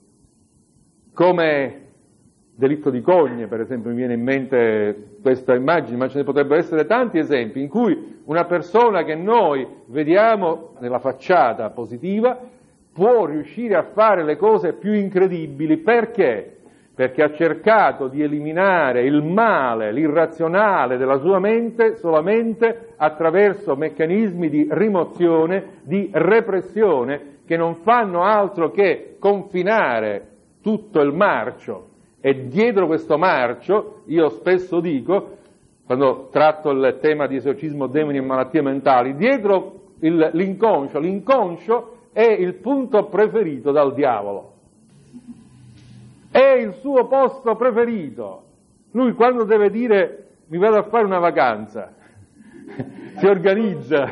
come delitto di cogne, per esempio, mi viene in mente questa immagine, ma ce ne potrebbero essere tanti esempi in cui una persona che noi vediamo nella facciata positiva può riuscire a fare le cose più incredibili. Perché? Perché ha cercato di eliminare il male, l'irrazionale della sua mente solamente attraverso meccanismi di rimozione, di repressione, che non fanno altro che confinare tutto il marcio. E dietro questo marcio, io spesso dico, quando tratto il tema di esorcismo demoni e malattie mentali, dietro il, l'inconscio, l'inconscio è il punto preferito dal diavolo. È il suo posto preferito. Lui quando deve dire mi vado a fare una vacanza, si organizza.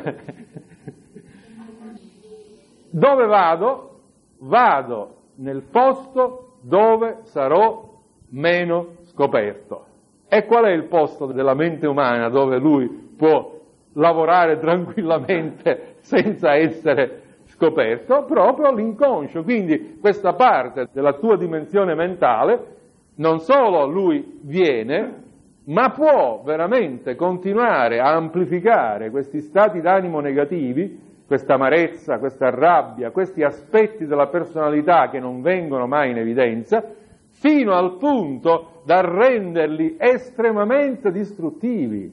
Dove vado? Vado nel posto dove sarò meno scoperto. E qual è il posto della mente umana dove lui può lavorare tranquillamente senza essere scoperto? Proprio l'inconscio. Quindi questa parte della tua dimensione mentale non solo lui viene, ma può veramente continuare a amplificare questi stati d'animo negativi, questa amarezza, questa rabbia, questi aspetti della personalità che non vengono mai in evidenza, fino al punto da renderli estremamente distruttivi.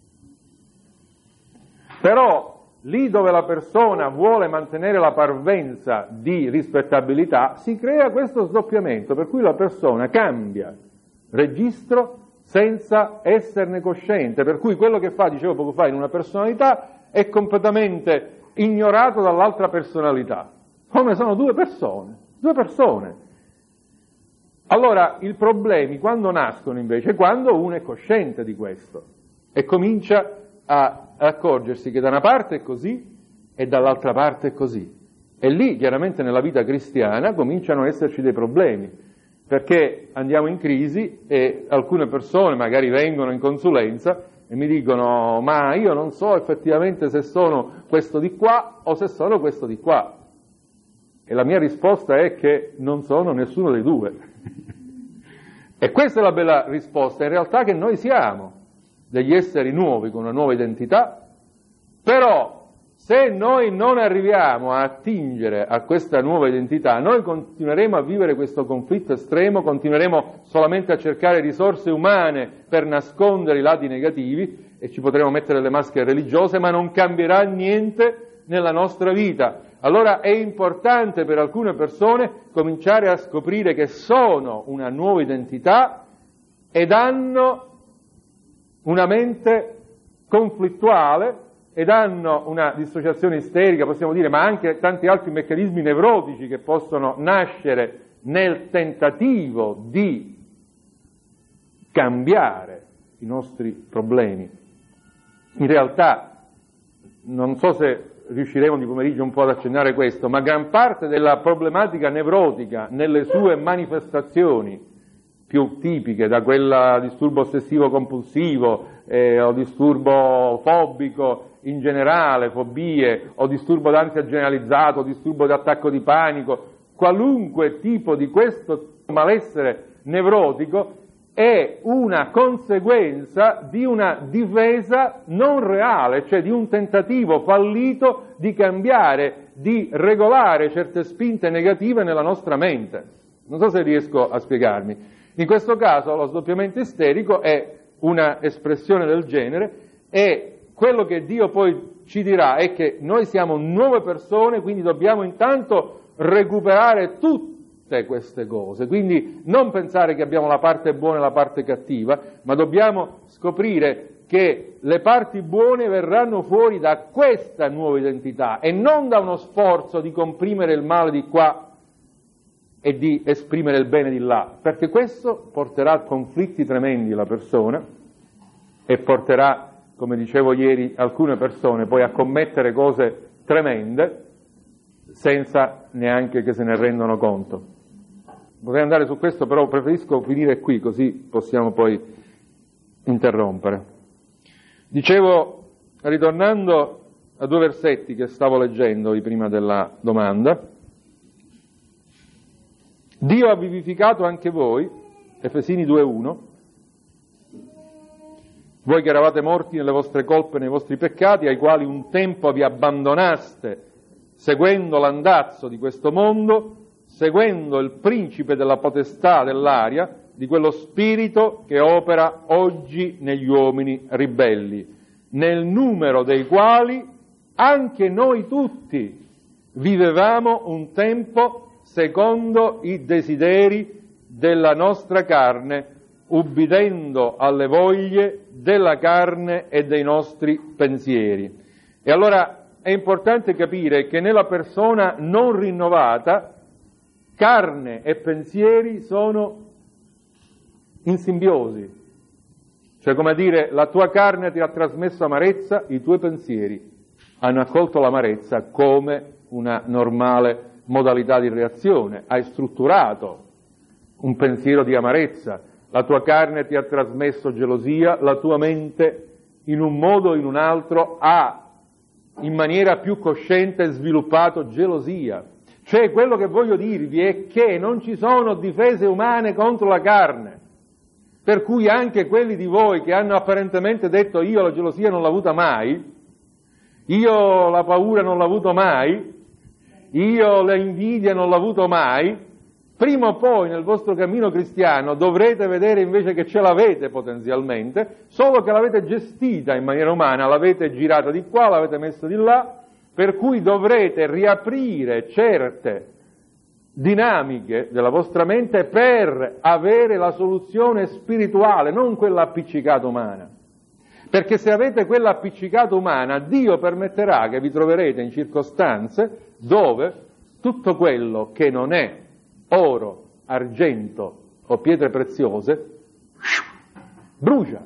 Però lì dove la persona vuole mantenere la parvenza di rispettabilità, si crea questo sdoppiamento, per cui la persona cambia registro senza esserne cosciente, per cui quello che fa, dicevo poco fa, in una personalità è completamente ignorato dall'altra personalità, come sono due persone, due persone. Allora, i problemi quando nascono invece? Quando uno è cosciente di questo e comincia a accorgersi che da una parte è così e dall'altra parte è così. E lì, chiaramente, nella vita cristiana cominciano ad esserci dei problemi, perché andiamo in crisi e alcune persone magari vengono in consulenza e mi dicono ma io non so effettivamente se sono questo di qua o se sono questo di qua. E la mia risposta è che non sono nessuno dei due. E questa è la bella risposta, in realtà, che noi siamo degli esseri nuovi con una nuova identità, però se noi non arriviamo a attingere a questa nuova identità, noi continueremo a vivere questo conflitto estremo, continueremo solamente a cercare risorse umane per nascondere i lati negativi e ci potremo mettere le maschere religiose, ma non cambierà niente nella nostra vita. Allora è importante per alcune persone cominciare a scoprire che sono una nuova identità ed hanno una mente conflittuale ed hanno una dissociazione isterica, possiamo dire, ma anche tanti altri meccanismi nevrotici che possono nascere nel tentativo di cambiare i nostri problemi. In realtà, non so se riusciremo di pomeriggio un po' ad accennare questo, ma gran parte della problematica nevrotica nelle sue manifestazioni più tipiche, da quella disturbo ossessivo compulsivo eh, o disturbo fobico in generale, fobie, o disturbo d'ansia generalizzato, o disturbo di attacco di panico, qualunque tipo di questo malessere nevrotico è una conseguenza di una difesa non reale, cioè di un tentativo fallito di cambiare, di regolare certe spinte negative nella nostra mente. Non so se riesco a spiegarmi. In questo caso lo sdoppiamento isterico è una espressione del genere e quello che Dio poi ci dirà è che noi siamo nuove persone, quindi dobbiamo intanto recuperare tutte queste cose, quindi non pensare che abbiamo la parte buona e la parte cattiva, ma dobbiamo scoprire che le parti buone verranno fuori da questa nuova identità e non da uno sforzo di comprimere il male di qua e di esprimere il bene di là, perché questo porterà a conflitti tremendi alla persona e porterà, come dicevo ieri, alcune persone poi a commettere cose tremende senza neanche che se ne rendono conto. Potrei andare su questo, però preferisco finire qui, così possiamo poi interrompere. Dicevo, ritornando a due versetti che stavo leggendo prima della domanda, Dio ha vivificato anche voi, Efesini due uno, voi che eravate morti nelle vostre colpe e nei vostri peccati, ai quali un tempo vi abbandonaste, seguendo l'andazzo di questo mondo, seguendo il principe della potestà dell'aria, di quello spirito che opera oggi negli uomini ribelli, nel numero dei quali anche noi tutti vivevamo un tempo secondo i desideri della nostra carne, ubbidendo alle voglie della carne e dei nostri pensieri. E allora è importante capire che nella persona non rinnovata carne e pensieri sono in simbiosi, cioè come dire, la tua carne ti ha trasmesso amarezza, i tuoi pensieri hanno accolto l'amarezza come una normale modalità di reazione, hai strutturato un pensiero di amarezza, la tua carne ti ha trasmesso gelosia, la tua mente in un modo o in un altro ha in maniera più cosciente sviluppato gelosia. Cioè quello che voglio dirvi è che non ci sono difese umane contro la carne, per cui anche quelli di voi che hanno apparentemente detto io la gelosia non l'ho avuta mai, io la paura non l'ho avuto mai, io la invidia non l'ho avuto mai, prima o poi nel vostro cammino cristiano dovrete vedere invece che ce l'avete potenzialmente, solo che l'avete gestita in maniera umana, l'avete girata di qua, l'avete messa di là, per cui dovrete riaprire certe dinamiche della vostra mente per avere la soluzione spirituale, non quella appiccicata umana. Perché se avete quella appiccicata umana, Dio permetterà che vi troverete in circostanze dove tutto quello che non è oro, argento o pietre preziose brucia.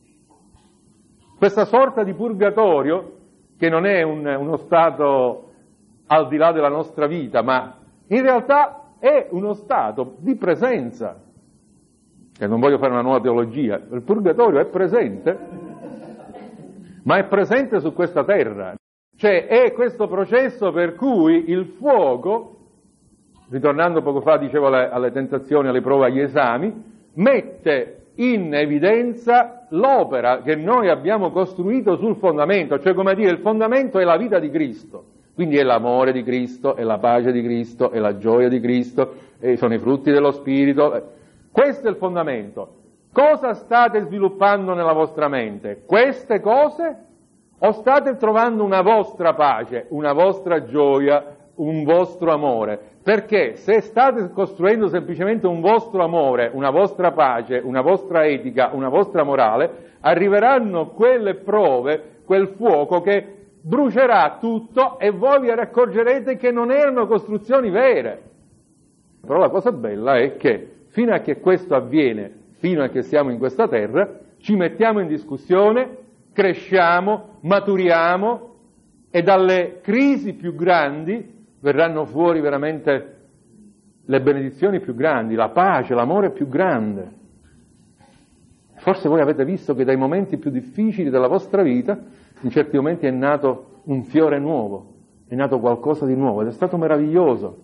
Questa sorta di purgatorio, che non è un, uno stato al di là della nostra vita, ma in realtà è uno stato di presenza. E non voglio fare una nuova teologia, il purgatorio è presente, ma è presente su questa terra. Cioè è questo processo per cui il fuoco, ritornando poco fa, dicevo, alle, alle tentazioni, alle prove, agli esami, mette in evidenza l'opera che noi abbiamo costruito sul fondamento, cioè come dire il fondamento è la vita di Cristo, quindi è l'amore di Cristo, è la pace di Cristo, è la gioia di Cristo, e sono i frutti dello Spirito, questo è il fondamento. Cosa state sviluppando nella vostra mente? Queste cose? O state trovando una vostra pace, una vostra gioia, un vostro amore? Perché se state costruendo semplicemente un vostro amore, una vostra pace, una vostra etica, una vostra morale, arriveranno quelle prove, quel fuoco che brucerà tutto e voi vi accorgerete che non erano costruzioni vere. Però la cosa bella è che fino a che questo avviene, fino a che siamo in questa terra, ci mettiamo in discussione, cresciamo, maturiamo e dalle crisi più grandi verranno fuori veramente le benedizioni più grandi, la pace, l'amore più grande. Forse voi avete visto che dai momenti più difficili della vostra vita, in certi momenti è nato un fiore nuovo, è nato qualcosa di nuovo ed è stato meraviglioso.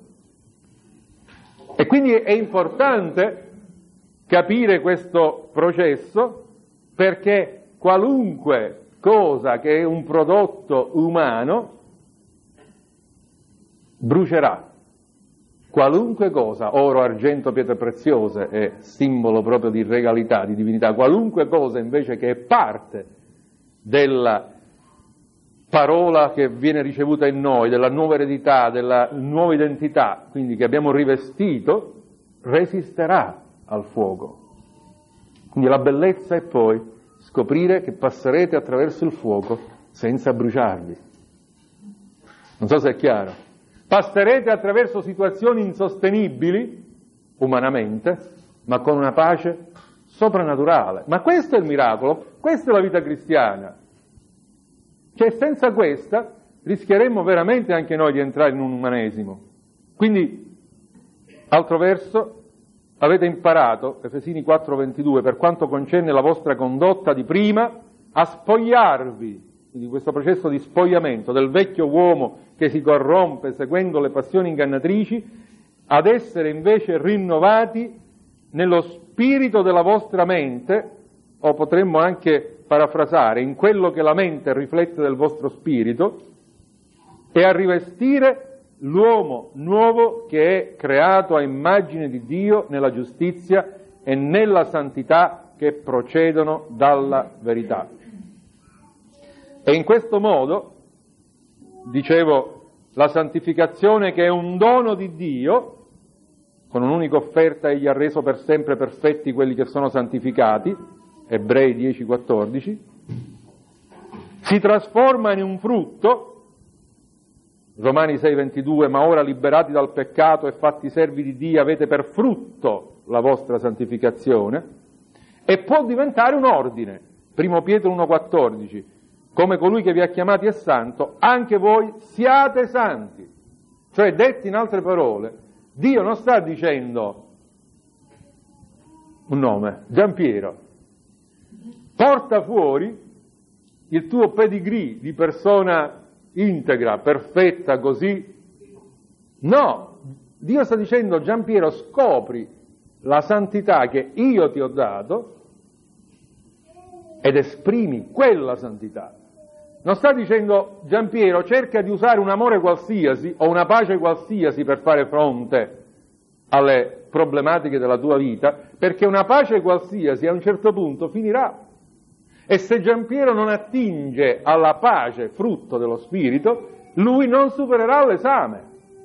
E quindi è importante capire questo processo, perché qualunque cosa che è un prodotto umano brucerà. Qualunque cosa, oro, argento, pietre preziose, è simbolo proprio di regalità, di divinità. Qualunque cosa invece che è parte della parola che viene ricevuta in noi, della nuova eredità, della nuova identità, quindi che abbiamo rivestito, resisterà al fuoco. Quindi la bellezza è poi scoprire che passerete attraverso il fuoco senza bruciarvi. Non so se è chiaro. Passerete attraverso situazioni insostenibili, umanamente, ma con una pace soprannaturale. Ma questo è il miracolo, questa è la vita cristiana. Cioè, senza questa rischieremmo veramente anche noi di entrare in un umanesimo. Quindi, altro verso, avete imparato, Efesini quattro ventidue, per quanto concerne la vostra condotta di prima, a spogliarvi, quindi questo processo di spogliamento del vecchio uomo che si corrompe seguendo le passioni ingannatrici, ad essere invece rinnovati nello spirito della vostra mente, o potremmo anche parafrasare, in quello che la mente riflette del vostro spirito, e a rivestire l'uomo nuovo che è creato a immagine di Dio nella giustizia e nella santità che procedono dalla verità. E in questo modo, dicevo, la santificazione che è un dono di Dio, con un'unica offerta egli ha reso per sempre perfetti quelli che sono santificati, Ebrei dieci quattordici, si trasforma in un frutto, Romani sei ventidue, ma ora liberati dal peccato e fatti servi di Dio avete per frutto la vostra santificazione, e può diventare un ordine, primo Pietro uno quattordici, come colui che vi ha chiamati è santo, anche voi siate santi. Cioè, detti in altre parole, Dio non sta dicendo un nome, Giampiero, porta fuori il tuo pedigree di persona integra, perfetta, così. No, Dio sta dicendo, Giampiero, scopri la santità che io ti ho dato ed esprimi quella santità. Non sta dicendo, Giampiero, cerca di usare un amore qualsiasi o una pace qualsiasi per fare fronte alle problematiche della tua vita, perché una pace qualsiasi a un certo punto finirà. E se Giampiero non attinge alla pace, frutto dello Spirito, lui non supererà l'esame.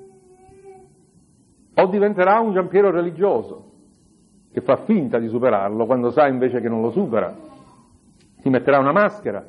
O diventerà un Giampiero religioso, che fa finta di superarlo quando sa invece che non lo supera. Si metterà una maschera.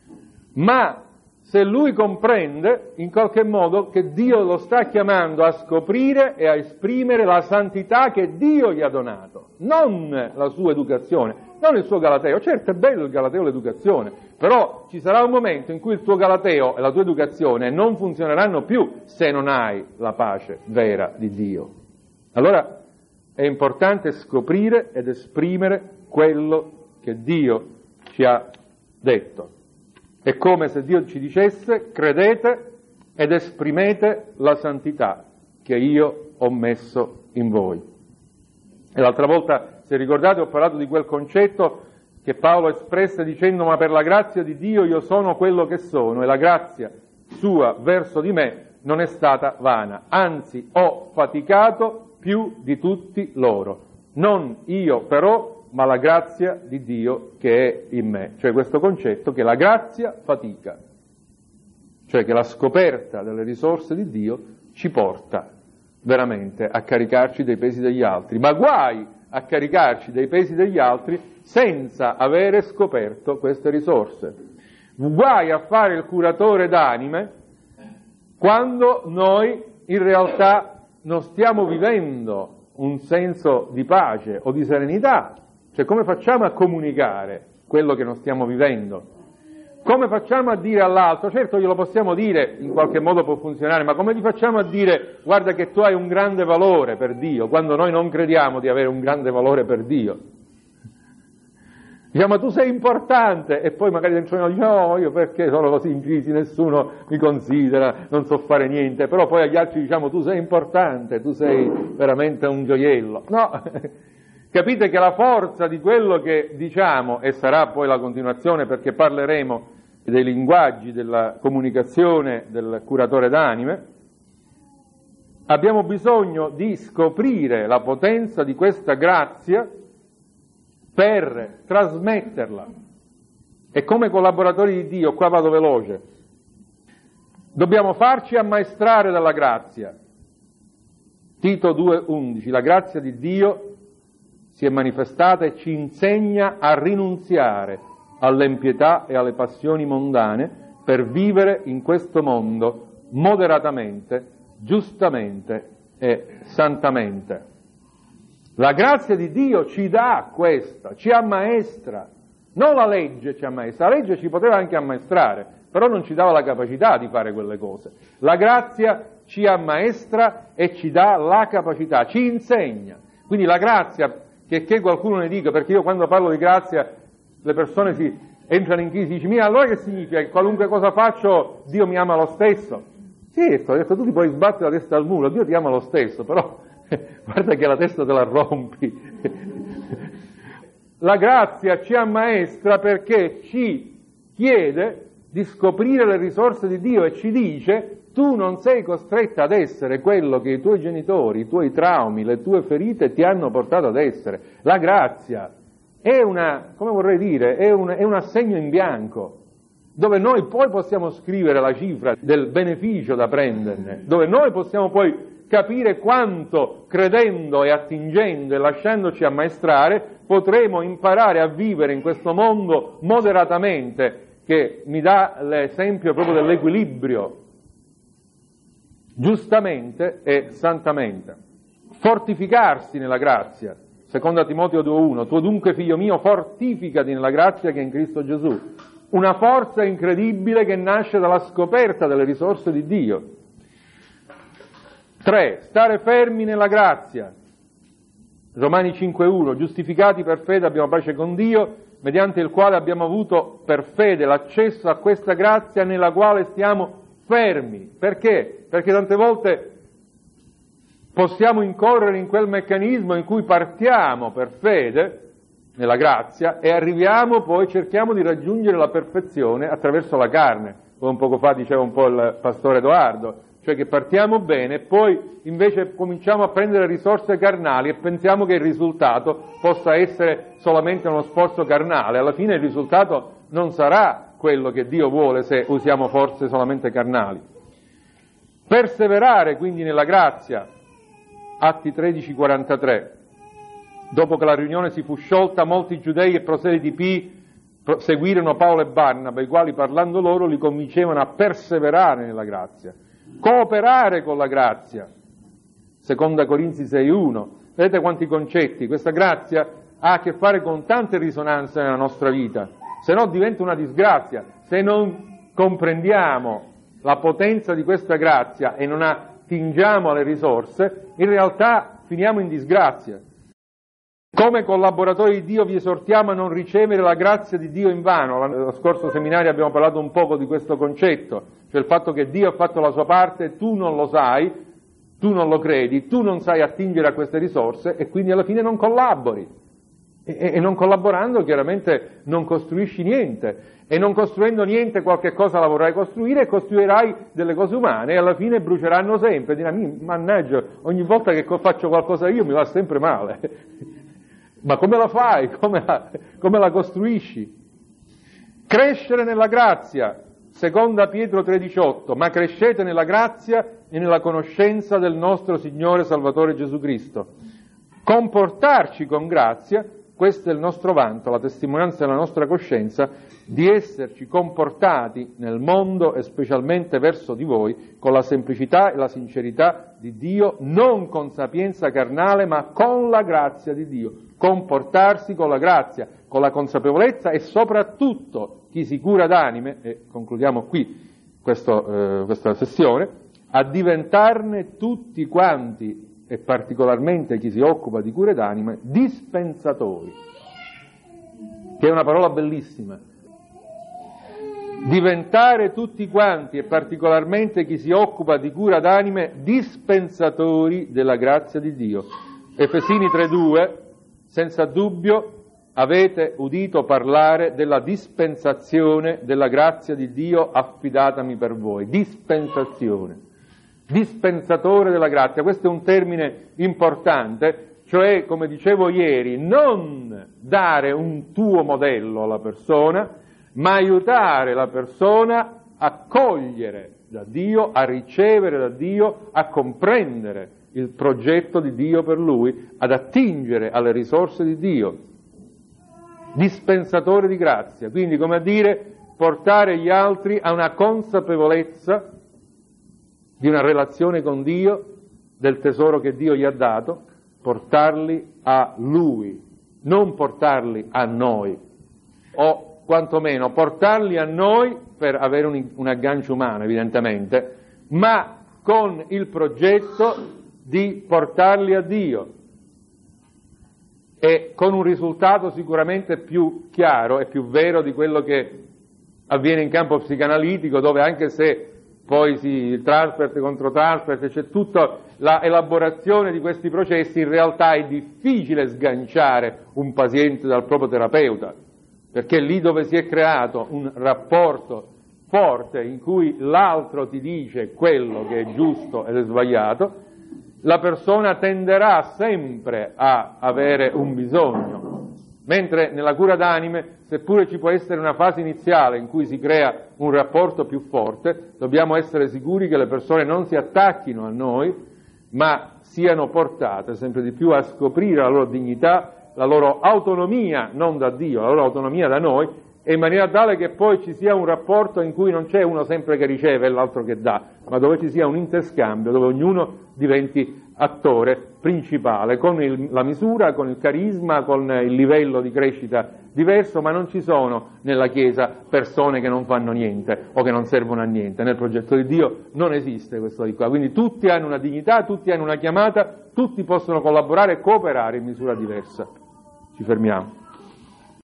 Ma se lui comprende, in qualche modo, che Dio lo sta chiamando a scoprire e a esprimere la santità che Dio gli ha donato, non la sua educazione, non il suo galateo. Certo è bello il galateo e l'educazione, però ci sarà un momento in cui il tuo galateo e la tua educazione non funzioneranno più se non hai la pace vera di Dio. Allora è importante scoprire ed esprimere quello che Dio ci ha detto. È come se Dio ci dicesse, credete ed esprimete la santità che io ho messo in voi. E l'altra volta, se ricordate, ho parlato di quel concetto che Paolo espresse dicendo, ma per la grazia di Dio io sono quello che sono, e la grazia sua verso di me non è stata vana, anzi ho faticato più di tutti loro. Non io però, ma la grazia di Dio che è in me. Cioè questo concetto che la grazia fatica, cioè che la scoperta delle risorse di Dio ci porta veramente a caricarci dei pesi degli altri, ma guai a caricarci dei pesi degli altri senza avere scoperto queste risorse. Guai a fare il curatore d'anime quando noi in realtà non stiamo vivendo un senso di pace o di serenità. Cioè, come facciamo a comunicare quello che non stiamo vivendo? Come facciamo a dire all'altro? Certo, glielo possiamo dire, in qualche modo può funzionare, ma come gli facciamo a dire, guarda che tu hai un grande valore per Dio, quando noi non crediamo di avere un grande valore per Dio? Diciamo, ma tu sei importante, e poi magari dentro noi dice, no, io perché sono così in crisi, nessuno mi considera, non so fare niente, però poi agli altri diciamo, tu sei importante, tu sei veramente un gioiello. No! Capite che la forza di quello che diciamo, e sarà poi la continuazione perché parleremo dei linguaggi della comunicazione del curatore d'anime, abbiamo bisogno di scoprire la potenza di questa grazia per trasmetterla. E come collaboratori di Dio, qua vado veloce, Dobbiamo farci ammaestrare dalla grazia. Tito due undici, la grazia di Dio si è manifestata e ci insegna a rinunziare all'impietà e alle passioni mondane per vivere in questo mondo moderatamente, giustamente e santamente. La grazia di Dio ci dà questa, ci ammaestra, non la legge ci ammaestra, la legge ci poteva anche ammaestrare, però non ci dava la capacità di fare quelle cose. La grazia ci ammaestra e ci dà la capacità, ci insegna. Quindi la grazia, che, che qualcuno ne dica, perché io quando parlo di grazia le persone si entrano in crisi, dici, mia, allora che significa? Che qualunque cosa faccio Dio mi ama lo stesso? Sì, ho detto, tu ti puoi sbattere la testa al muro, Dio ti ama lo stesso, però guarda che la testa te la rompi. La grazia ci ammaestra perché ci chiede di scoprire le risorse di Dio e ci dice, tu non sei costretta ad essere quello che i tuoi genitori, i tuoi traumi, le tue ferite ti hanno portato ad essere. La grazia è una, come vorrei dire, è un, è un assegno in bianco, dove noi poi possiamo scrivere la cifra del beneficio da prenderne, dove noi possiamo poi capire quanto, credendo e attingendo e lasciandoci ammaestrare, potremo imparare a vivere in questo mondo moderatamente, che mi dà l'esempio proprio dell'equilibrio, giustamente e santamente. Fortificarsi nella grazia, secondo Timoteo due uno, tu dunque figlio mio fortificati nella grazia che è in Cristo Gesù, una forza incredibile che nasce dalla scoperta delle risorse di Dio. tre. Stare fermi nella grazia, Romani cinque uno, giustificati per fede abbiamo pace con Dio, mediante il quale abbiamo avuto per fede l'accesso a questa grazia nella quale stiamo fermi. Perché? Perché tante volte possiamo incorrere in quel meccanismo in cui partiamo per fede, nella grazia, e arriviamo poi, cerchiamo di raggiungere la perfezione attraverso la carne, come un poco fa diceva un po' il pastore Edoardo, cioè che partiamo bene e poi invece cominciamo a prendere risorse carnali e pensiamo che il risultato possa essere solamente uno sforzo carnale. Alla fine il risultato non sarà quello che Dio vuole se usiamo forze solamente carnali. Perseverare quindi nella grazia, Atti tredici quarantatré. Dopo che la riunione si fu sciolta, molti giudei e proseliti pii seguirono Paolo e Barnaba, i quali parlando loro li convincevano a perseverare nella grazia. Cooperare con la grazia, seconda Corinzi sei uno. Vedete quanti concetti? Questa grazia ha a che fare con tante risonanze nella nostra vita, se no diventa una disgrazia. Se non comprendiamo la potenza di questa grazia e non attingiamo alle risorse, in realtà finiamo in disgrazia. Come collaboratori di Dio vi esortiamo a non ricevere la grazia di Dio in vano. L'anno scorso seminario abbiamo parlato un poco di questo concetto, cioè il fatto che Dio ha fatto la sua parte, tu non lo sai, tu non lo credi, tu non sai attingere a queste risorse e quindi alla fine non collabori. E, e non collaborando chiaramente non costruisci niente, e non costruendo niente qualche cosa la vorrai costruire e costruirai delle cose umane e alla fine bruceranno sempre, dirai, mannaggia, ogni volta che faccio qualcosa io mi va sempre male. Ma come la fai? Come la, come la costruisci? Crescere nella grazia, seconda Pietro tre diciotto, ma crescete nella grazia e nella conoscenza del nostro Signore Salvatore Gesù Cristo. Comportarci con grazia, questo è il nostro vanto, la testimonianza della nostra coscienza, di esserci comportati nel mondo e specialmente verso di voi con la semplicità e la sincerità di Dio, non con sapienza carnale ma con la grazia di Dio. Comportarsi con la grazia, con la consapevolezza e soprattutto chi si cura d'anime, e concludiamo qui questo, eh, questa sessione, a diventarne tutti quanti, e particolarmente chi si occupa di cure d'anime, dispensatori, che è una parola bellissima. Diventare tutti quanti, e particolarmente chi si occupa di cura d'anime, dispensatori della grazia di Dio. Efesini tre due, senza dubbio avete udito parlare della dispensazione della grazia di Dio affidatami per voi. Dispensazione. Dispensatore della grazia, questo è un termine importante, cioè, come dicevo ieri, non dare un tuo modello alla persona, ma aiutare la persona a cogliere da Dio, a ricevere da Dio, a comprendere il progetto di Dio per lui, ad attingere alle risorse di Dio. Dispensatore di grazia, quindi come a dire portare gli altri a una consapevolezza di una relazione con Dio, del tesoro che Dio gli ha dato, portarli a Lui, non portarli a noi, o quantomeno portarli a noi per avere un, un aggancio umano evidentemente, ma con il progetto di portarli a Dio, e con un risultato sicuramente più chiaro e più vero di quello che avviene in campo psicanalitico, dove anche se poi si Transpert contro Transpert, c'è tutta la elaborazione di questi processi, in realtà è difficile sganciare un paziente dal proprio terapeuta, perché lì dove si è creato un rapporto forte in cui l'altro ti dice quello che è giusto ed è sbagliato, la persona tenderà sempre a avere un bisogno. Mentre nella cura d'anime, seppure ci può essere una fase iniziale in cui si crea un rapporto più forte, dobbiamo essere sicuri che le persone non si attacchino a noi, ma siano portate sempre di più a scoprire la loro dignità, la loro autonomia, non da Dio, la loro autonomia da noi, e in maniera tale che poi ci sia un rapporto in cui non c'è uno sempre che riceve e l'altro che dà, ma dove ci sia un interscambio, dove ognuno diventi attore principale, con il, la misura, con il carisma, con il livello di crescita diverso, ma non ci sono nella Chiesa persone che non fanno niente o che non servono a niente. Nel progetto di Dio non esiste questo di qua, quindi tutti hanno una dignità, tutti hanno una chiamata, tutti possono collaborare e cooperare in misura diversa. Ci fermiamo.